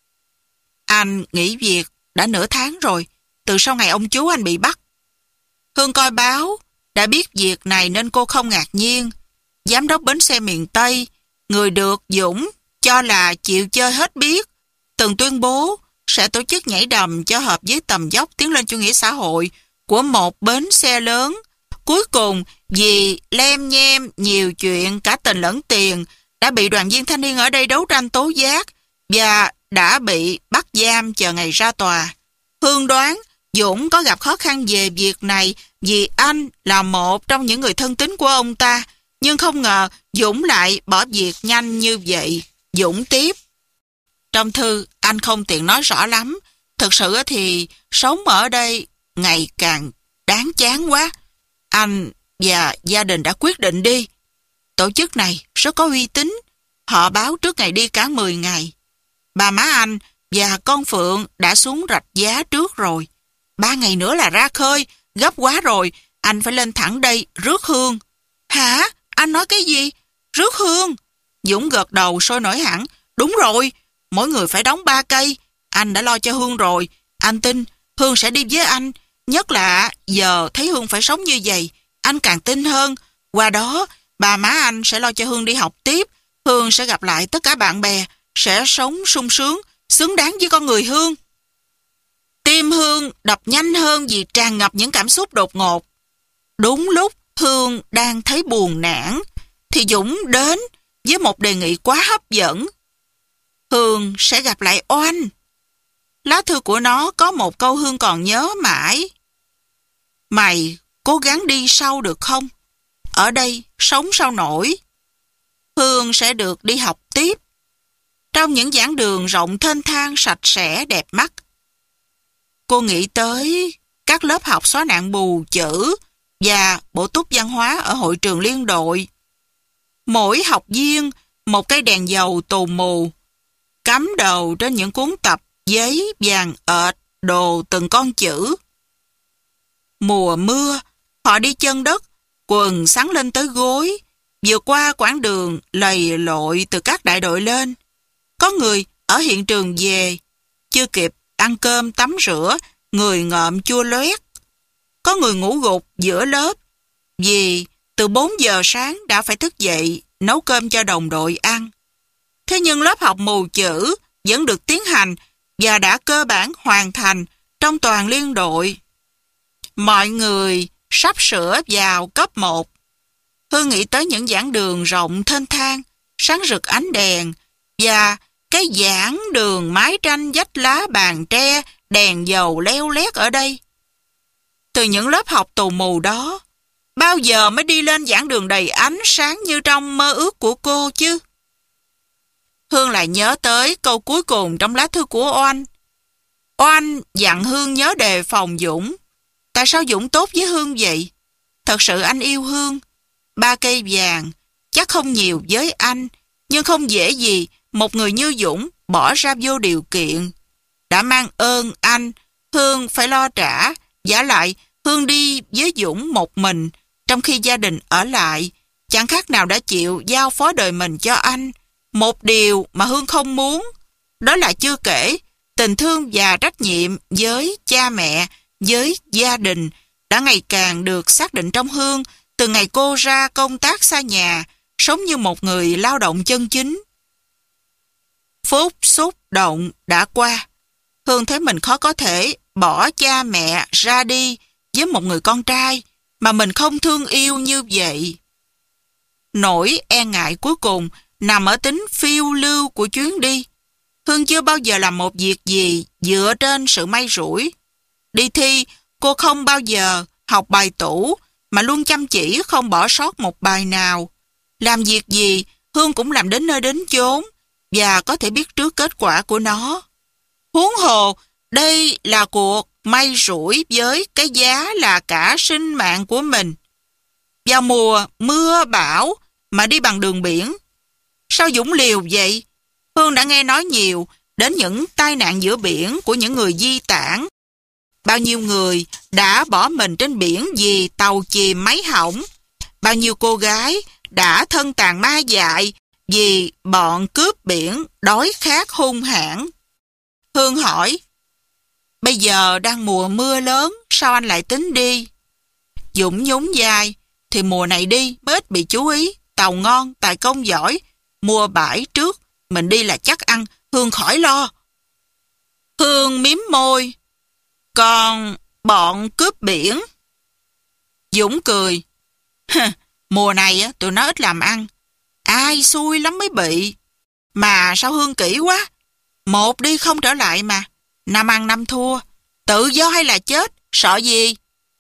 Anh nghỉ việc đã nửa tháng rồi, từ sau ngày ông chú anh bị bắt. Hương coi báo, đã biết việc này nên cô không ngạc nhiên. Giám đốc bến xe miền Tây, người được Dũng cho là chịu chơi hết biết, từng tuyên bố sẽ tổ chức nhảy đầm cho hợp với tầm dốc tiến lên chủ nghĩa xã hội của một bến xe lớn. Cuối cùng, vì lem nhem nhiều chuyện cả tình lẫn tiền, đã bị đoàn viên thanh niên ở đây đấu tranh tố giác và đã bị bắt giam chờ ngày ra tòa. Hương đoán Dũng có gặp khó khăn về việc này vì anh là một trong những người thân tín của ông ta, nhưng không ngờ Dũng lại bỏ việc nhanh như vậy. Dũng tiếp. Trong thư, anh không tiện nói rõ lắm. Thực sự thì sống ở đây ngày càng đáng chán quá. Anh và gia đình đã quyết định đi. Tổ chức này rất có uy tín. Họ báo trước ngày đi cả 10 ngày. Bà má anh và con Phượng đã xuống rạch giá trước rồi. 3 ngày nữa là ra khơi. Gấp quá rồi. Anh phải lên thẳng đây rước Hương. Hả? Anh nói cái gì? Rước Hương? Dũng gật đầu sôi nổi hẳn. Đúng rồi. Mỗi người phải đóng 3 cây. Anh đã lo cho Hương rồi. Anh tin Hương sẽ đi với anh. Nhất là giờ thấy Hương phải sống như vậy, anh càng tin hơn. Qua đó, bà má anh sẽ lo cho Hương đi học tiếp. Hương sẽ gặp lại tất cả bạn bè, sẽ sống sung sướng, xứng đáng với con người Hương. Tim Hương đập nhanh hơn vì tràn ngập những cảm xúc đột ngột. Đúng lúc Hương đang thấy buồn nản, thì Dũng đến với một đề nghị quá hấp dẫn. Hương sẽ gặp lại Oanh. Lá thư của nó có một câu Hương còn nhớ mãi. Mày cố gắng đi sau được không? Ở đây sống sao nổi. Hương sẽ được đi học tiếp. Trong những giảng đường rộng thênh thang sạch sẽ đẹp mắt. Cô nghĩ tới các lớp học xóa nạn bù chữ và bổ túc văn hóa ở hội trường liên đội. Mỗi học viên một cây đèn dầu tù mù, cắm đầu trên những cuốn tập giấy vàng ệt đồ từng con chữ. Mùa mưa, họ đi chân đất, quần sắn lên tới gối, vượt qua quãng đường lầy lội từ các đại đội lên. Có người ở hiện trường về, chưa kịp ăn cơm tắm rửa, người ngợm chua loét. Có người ngủ gục giữa lớp, vì từ 4 giờ sáng đã phải thức dậy nấu cơm cho đồng đội ăn. Thế nhưng lớp học mù chữ vẫn được tiến hành và đã cơ bản hoàn thành trong toàn liên đội. Mọi người sắp sửa vào cấp 1. Hương nghĩ tới những giảng đường rộng thênh thang, sáng rực ánh đèn, và cái giảng đường mái tranh vách lá bàn tre, đèn dầu leo lét ở đây. Từ những lớp học tù mù đó, bao giờ mới đi lên giảng đường đầy ánh sáng như trong mơ ước của cô chứ? Hương lại nhớ tới câu cuối cùng trong lá thư của Oanh. Oanh dặn Hương nhớ đề phòng Dũng. Tại sao Dũng tốt với Hương vậy? Thật sự anh yêu Hương. 3 cây vàng, chắc không nhiều với anh, nhưng không dễ gì một người như Dũng bỏ ra vô điều kiện. Đã mang ơn anh, Hương phải lo trả. Vả lại, Hương đi với Dũng một mình, trong khi gia đình ở lại, chẳng khác nào đã chịu giao phó đời mình cho anh. Một điều mà Hương không muốn, đó là chưa kể, tình thương và trách nhiệm với cha mẹ, với gia đình đã ngày càng được xác định trong Hương từ ngày cô ra công tác xa nhà, sống như một người lao động chân chính. Phút xúc động đã qua. Hương thấy mình khó có thể bỏ cha mẹ ra đi với một người con trai mà mình không thương yêu như vậy. Nỗi e ngại cuối cùng nằm ở tính phiêu lưu của chuyến đi. Hương chưa bao giờ làm một việc gì dựa trên sự may rủi. Đi thi, cô không bao giờ học bài tủ mà luôn chăm chỉ không bỏ sót một bài nào. Làm việc gì, Hương cũng làm đến nơi đến chốn và có thể biết trước kết quả của nó. Huống hồ, đây là cuộc may rủi với cái giá là cả sinh mạng của mình. Vào mùa mưa bão mà đi bằng đường biển, sao Dũng liều vậy? Hương đã nghe nói nhiều đến những tai nạn giữa biển của những người di tản. Bao nhiêu người đã bỏ mình trên biển vì tàu chìm máy hỏng. Bao nhiêu cô gái đã thân tàn ma dại vì bọn cướp biển đói khát hung hãn. Hương hỏi, bây giờ đang mùa mưa lớn, sao anh lại tính đi? Dũng nhún vai, thì mùa này đi mới ít bị chú ý, tàu ngon, tài công giỏi, mua bãi trước, mình đi là chắc ăn, Hương khỏi lo. Hương mím môi, còn bọn cướp biển? Dũng cười, mùa này tụi nó ít làm ăn, ai xui lắm mới bị. Mà sao Hương kỹ quá, một đi không trở lại mà, năm ăn năm thua, tự do hay là chết, sợ gì?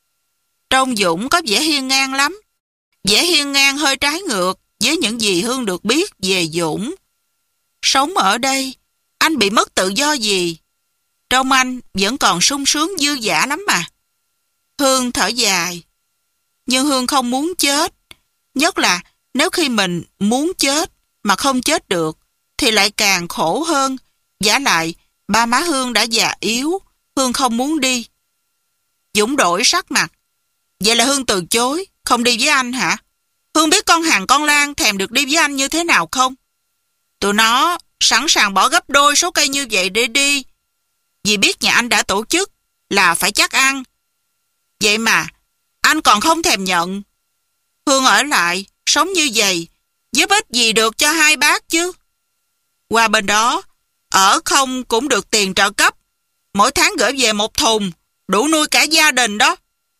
Trông Dũng có vẻ hiên ngang lắm, vẻ hiên ngang hơi trái ngược với những gì Hương được biết về Dũng. Sống ở đây, anh bị mất tự do gì? Trông anh vẫn còn sung sướng dư dả lắm mà. Hương thở dài, nhưng Hương không muốn chết, nhất là nếu khi mình muốn chết mà không chết được thì lại càng khổ hơn. Vả lại, ba má Hương đã già yếu, Hương không muốn đi. Dũng đổi sắc mặt, vậy là Hương từ chối, không đi với anh hả? Hương biết con Hằng con Lan thèm được đi với anh như thế nào không? Tụi nó sẵn sàng bỏ gấp đôi số cây như vậy để đi, vì biết nhà anh đã tổ chức là phải chắc ăn. Vậy mà anh còn không thèm nhận. Hương ở lại sống như vậy giúp ích gì được cho hai bác chứ? Qua bên đó ở không cũng được tiền trợ cấp, mỗi tháng gửi về 1 thùng, đủ nuôi cả gia đình đó.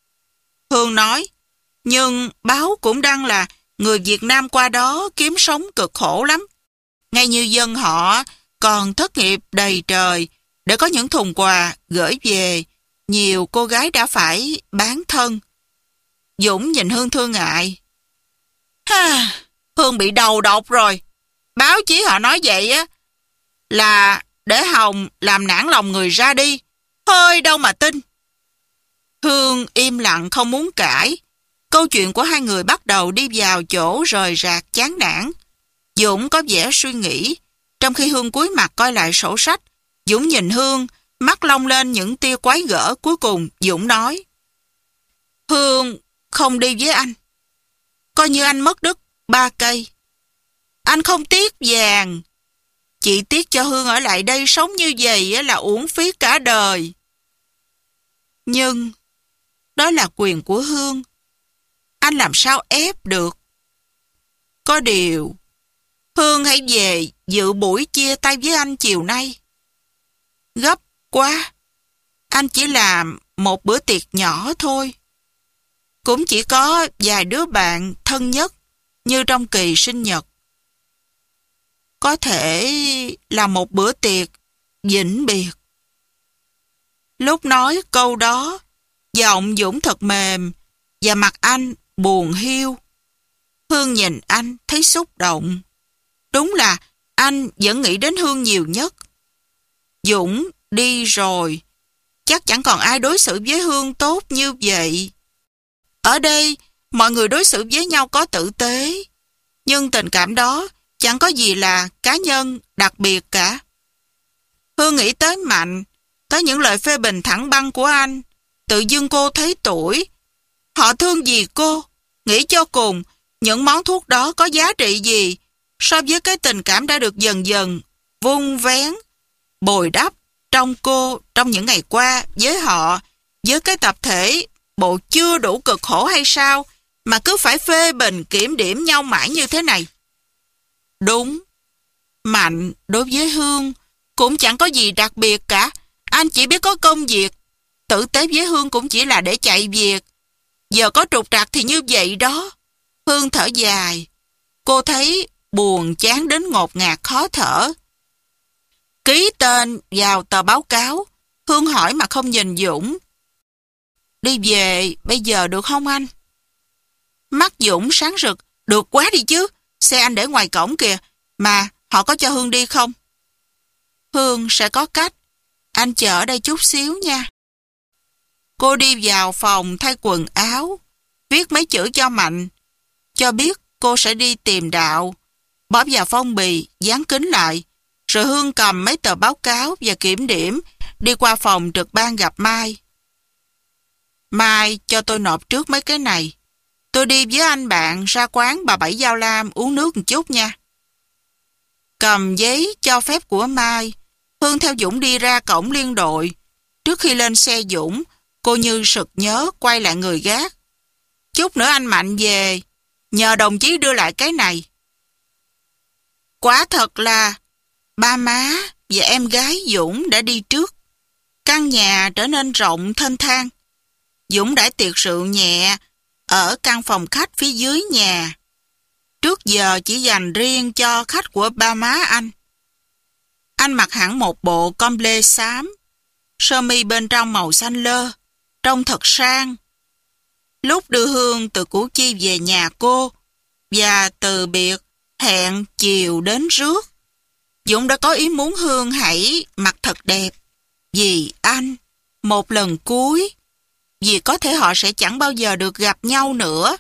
Hương nói, nhưng báo cũng đăng là người Việt Nam qua đó kiếm sống cực khổ lắm. Ngay như dân họ còn thất nghiệp đầy trời để có những thùng quà gửi về. Nhiều cô gái đã phải bán thân. Dũng nhìn Hương thương ngại. Hương bị đầu độc rồi. Báo chí họ nói vậy á là để Hồng làm nản lòng người ra đi. Hơi đâu mà tin. Hương im lặng không muốn cãi. Câu chuyện của hai người bắt đầu đi vào chỗ rời rạc chán nản. Dũng có vẻ suy nghĩ. Trong khi Hương cúi mặt coi lại sổ sách, Dũng nhìn Hương, mắt long lên những tia quái gở. Cuối cùng Dũng nói: Hương không đi với anh. Coi như anh mất đứt 3 cây. Anh không tiếc vàng. Chị tiếc cho Hương ở lại đây sống như vậy là uổng phí cả đời. Nhưng đó là quyền của Hương. Anh làm sao ép được. Có điều, Hương hãy về dự buổi chia tay với anh chiều nay. Gấp quá. Anh chỉ làm một bữa tiệc nhỏ thôi. Cũng chỉ có vài đứa bạn thân nhất như trong kỳ sinh nhật. Có thể là một bữa tiệc vĩnh biệt. Lúc nói câu đó, giọng Dũng thật mềm và mặt anh buồn hiu. Hương nhìn anh thấy xúc động. Đúng là anh vẫn nghĩ đến Hương nhiều nhất. Dũng đi rồi, chắc chẳng còn ai đối xử với Hương tốt như vậy. Ở đây, mọi người đối xử với nhau có tử tế. Nhưng tình cảm đó chẳng có gì là cá nhân, đặc biệt cả. Hương nghĩ tới Mạnh, tới những lời phê bình thẳng băng của anh. Tự dưng cô thấy tuổi. Họ thương gì cô? Nghĩ cho cùng, những món thuốc đó có giá trị gì so với cái tình cảm đã được dần dần vun vén, bồi đắp trong cô trong những ngày qua với họ, với cái tập thể bộ chưa đủ cực khổ hay sao mà cứ phải phê bình kiểm điểm nhau mãi như thế này. Đúng, Mạnh đối với Hương cũng chẳng có gì đặc biệt cả. Anh chỉ biết có công việc. Tử tế với Hương cũng chỉ là để chạy việc. Giờ có trục trặc thì như vậy đó. Hương thở dài. Cô thấy buồn chán đến ngột ngạt khó thở. Ký tên vào tờ báo cáo. Hương hỏi mà không nhìn Dũng. Đi về bây giờ được không anh? Mắt Dũng sáng rực. Được quá đi chứ. Xe anh để ngoài cổng kìa. Mà họ có cho Hương đi không? Hương sẽ có cách. Anh chờ ở đây chút xíu nha. Cô đi vào phòng thay quần áo, viết mấy chữ cho Mạnh, cho biết cô sẽ đi tìm Đạo, bóp vào phong bì, dán kính lại, rồi Hương cầm mấy tờ báo cáo và kiểm điểm, đi qua phòng trực ban gặp Mai. Mai cho tôi nộp trước mấy cái này. Tôi đi với anh bạn ra quán bà Bảy Giao Lam uống nước một chút nha. Cầm giấy cho phép của Mai, Hương theo Dũng đi ra cổng liên đội. Trước khi lên xe Dũng, cô như sực nhớ quay lại người gác. Chút nữa anh Mạnh về, nhờ đồng chí đưa lại cái này. Quả thật là ba má và em gái Dũng đã đi trước. Căn nhà trở nên rộng thênh thang. Dũng đãi tiệc rượu nhẹ ở căn phòng khách phía dưới nhà. Trước giờ chỉ dành riêng cho khách của ba má anh. Anh mặc hẳn một bộ comble xám, sơ mi bên trong màu xanh lơ, trông thật sang. Lúc đưa Hương từ Củ Chi về nhà cô và từ biệt hẹn chiều đến rước, Dũng đã có ý muốn Hương hãy mặc thật đẹp vì anh, một lần cuối, vì có thể họ sẽ chẳng bao giờ được gặp nhau nữa.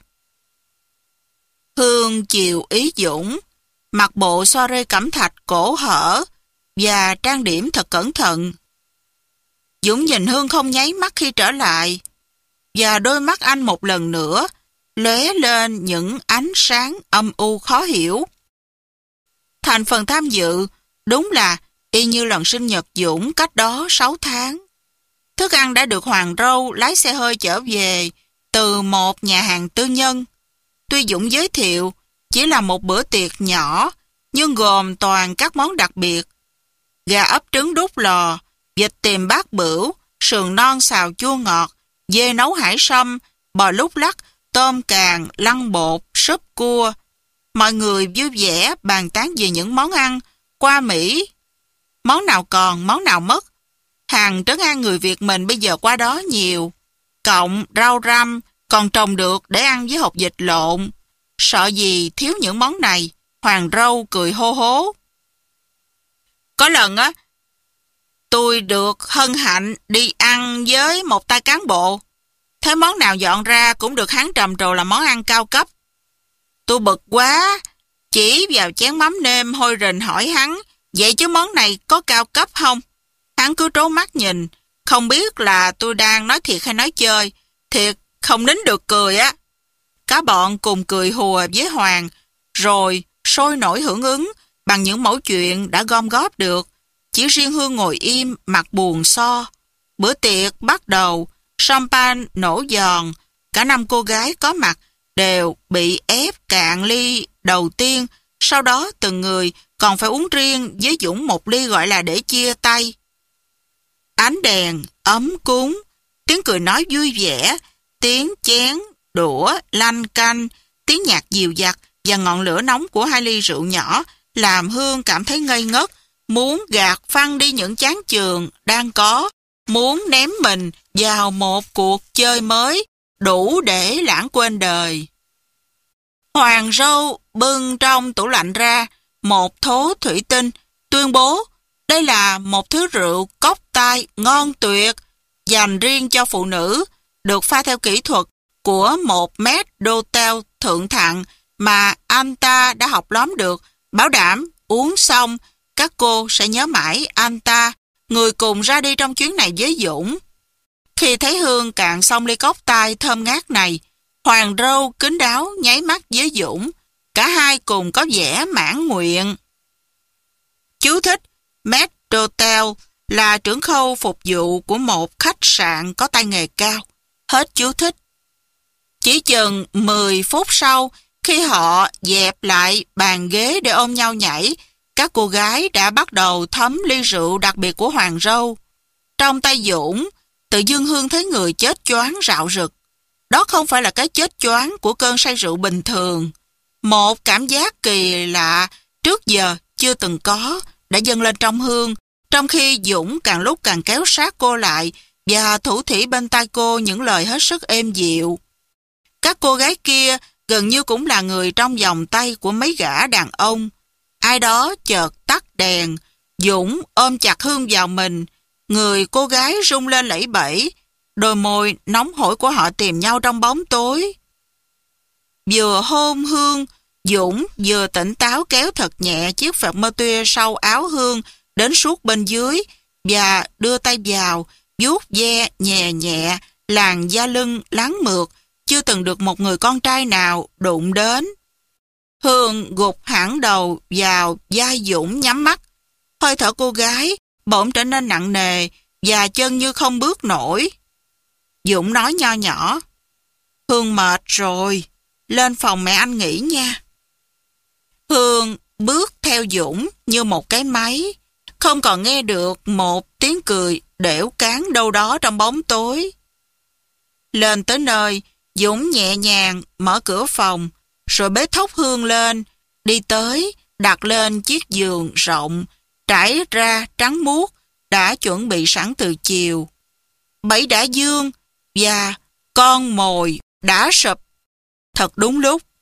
Hương chiều ý Dũng, mặc bộ soirée cẩm thạch cổ hở và trang điểm thật cẩn thận. Dũng nhìn Hương không nháy mắt khi trở lại, và đôi mắt anh một lần nữa lóe lên những ánh sáng âm u khó hiểu. Thành phần tham dự đúng là y như lần sinh nhật Dũng cách đó 6 tháng. Thức ăn đã được Hoàng Râu lái xe hơi chở về từ một nhà hàng tư nhân. Tuy Dũng giới thiệu chỉ là một bữa tiệc nhỏ, nhưng gồm toàn các món đặc biệt. Gà ấp trứng đút lò, vịt tiềm bát bửu, sườn non xào chua ngọt, dê nấu hải sâm, bò lúc lắc, tôm càng, lăn bột, súp cua. Mọi người vui vẻ bàn tán về những món ăn qua Mỹ. Món nào còn, món nào mất. Hàng trấn an người Việt mình bây giờ qua đó nhiều. Cộng, rau răm, còn trồng được để ăn với hột vịt lộn. Sợ gì thiếu những món này, Hoàng Râu cười hô hố. Có lần á, tôi được hân hạnh đi ăn với một tay cán bộ. thấy món nào dọn ra cũng được hắn trầm trồ là món ăn cao cấp. Tôi bực quá, chỉ vào chén mắm nêm hôi rình hỏi hắn, vậy chứ món này có cao cấp không? Hắn cứ trố mắt nhìn, không biết là tôi đang nói thiệt hay nói chơi, thiệt không nín được cười á. Cả bọn cùng cười hùa với Hoàng, rồi sôi nổi hưởng ứng bằng những mẩu chuyện đã gom góp được. Chỉ riêng Hương ngồi im, mặt buồn so. Bữa tiệc bắt đầu, champagne nổ giòn, cả 5 cô gái có mặt đều bị ép cạn ly đầu tiên, sau đó từng người còn phải uống riêng với Dũng một ly gọi là để chia tay. Ánh đèn ấm cúng, tiếng cười nói vui vẻ, tiếng chén, đũa, lanh canh, tiếng nhạc dịu dặt và ngọn lửa nóng của 2 ly rượu nhỏ làm Hương cảm thấy ngây ngất, muốn gạt phăng đi những chán chường đang có, muốn ném mình vào một cuộc chơi mới đủ để lãng quên đời. Hoàng Râu bưng trong tủ lạnh ra một thố thủy tinh, tuyên bố đây là một thứ rượu cốc tai ngon tuyệt, dành riêng cho phụ nữ, được pha theo kỹ thuật của một maître thượng thặng mà anh ta đã học lóm được, bảo đảm uống xong các cô sẽ nhớ mãi anh ta, người cùng ra đi trong chuyến này với Dũng. Khi thấy Hương cạn xong ly cốc tai thơm ngát này, Hoàng Râu kín đáo nháy mắt với Dũng, cả hai cùng có vẻ mãn nguyện. Chú thích: maître là trưởng khâu phục vụ của một khách sạn có tay nghề cao. Hết chú thích. Chỉ chừng 10 phút sau, khi họ dẹp lại bàn ghế để ôm nhau nhảy, các cô gái đã bắt đầu thấm ly rượu đặc biệt của Hoàng Râu. Trong tay Dũng, tự dưng Hương thấy người chết choáng rạo rực. Đó không phải là cái chết choáng của cơn say rượu bình thường. Một cảm giác kỳ lạ trước giờ chưa từng có đã dâng lên trong Hương, trong khi Dũng càng lúc càng kéo sát cô lại và thủ thỉ bên tai cô những lời hết sức êm dịu. Các cô gái kia gần như cũng là người trong vòng tay của mấy gã đàn ông. Ai đó chợt tắt đèn, Dũng ôm chặt Hương vào mình, người cô gái rung lên lẫy bẫy, đôi môi nóng hổi của họ tìm nhau trong bóng tối. Vừa hôn Hương, Dũng vừa tỉnh táo kéo thật nhẹ chiếc vạt mơ tuya sau áo Hương đến suốt bên dưới và đưa tay vào, vuốt ve nhẹ nhẹ làn da lưng láng mượt chưa từng được một người con trai nào đụng đến. Hương gục hẳn đầu vào vai Dũng nhắm mắt. Hơi thở cô gái bỗng trở nên nặng nề và chân như không bước nổi. Dũng nói nho nhỏ: Hương mệt rồi, lên phòng mẹ anh nghỉ nha. Hương bước theo Dũng như một cái máy, không còn nghe được một tiếng cười đểu cáng đâu đó trong bóng tối. Lên tới nơi, Dũng nhẹ nhàng mở cửa phòng, rồi bế thốc Hương lên, đi tới, đặt lên chiếc giường rộng, trải ra trắng muốt, đã chuẩn bị sẵn từ chiều. Bẫy đã dương và con mồi đã sụp. Thật đúng lúc,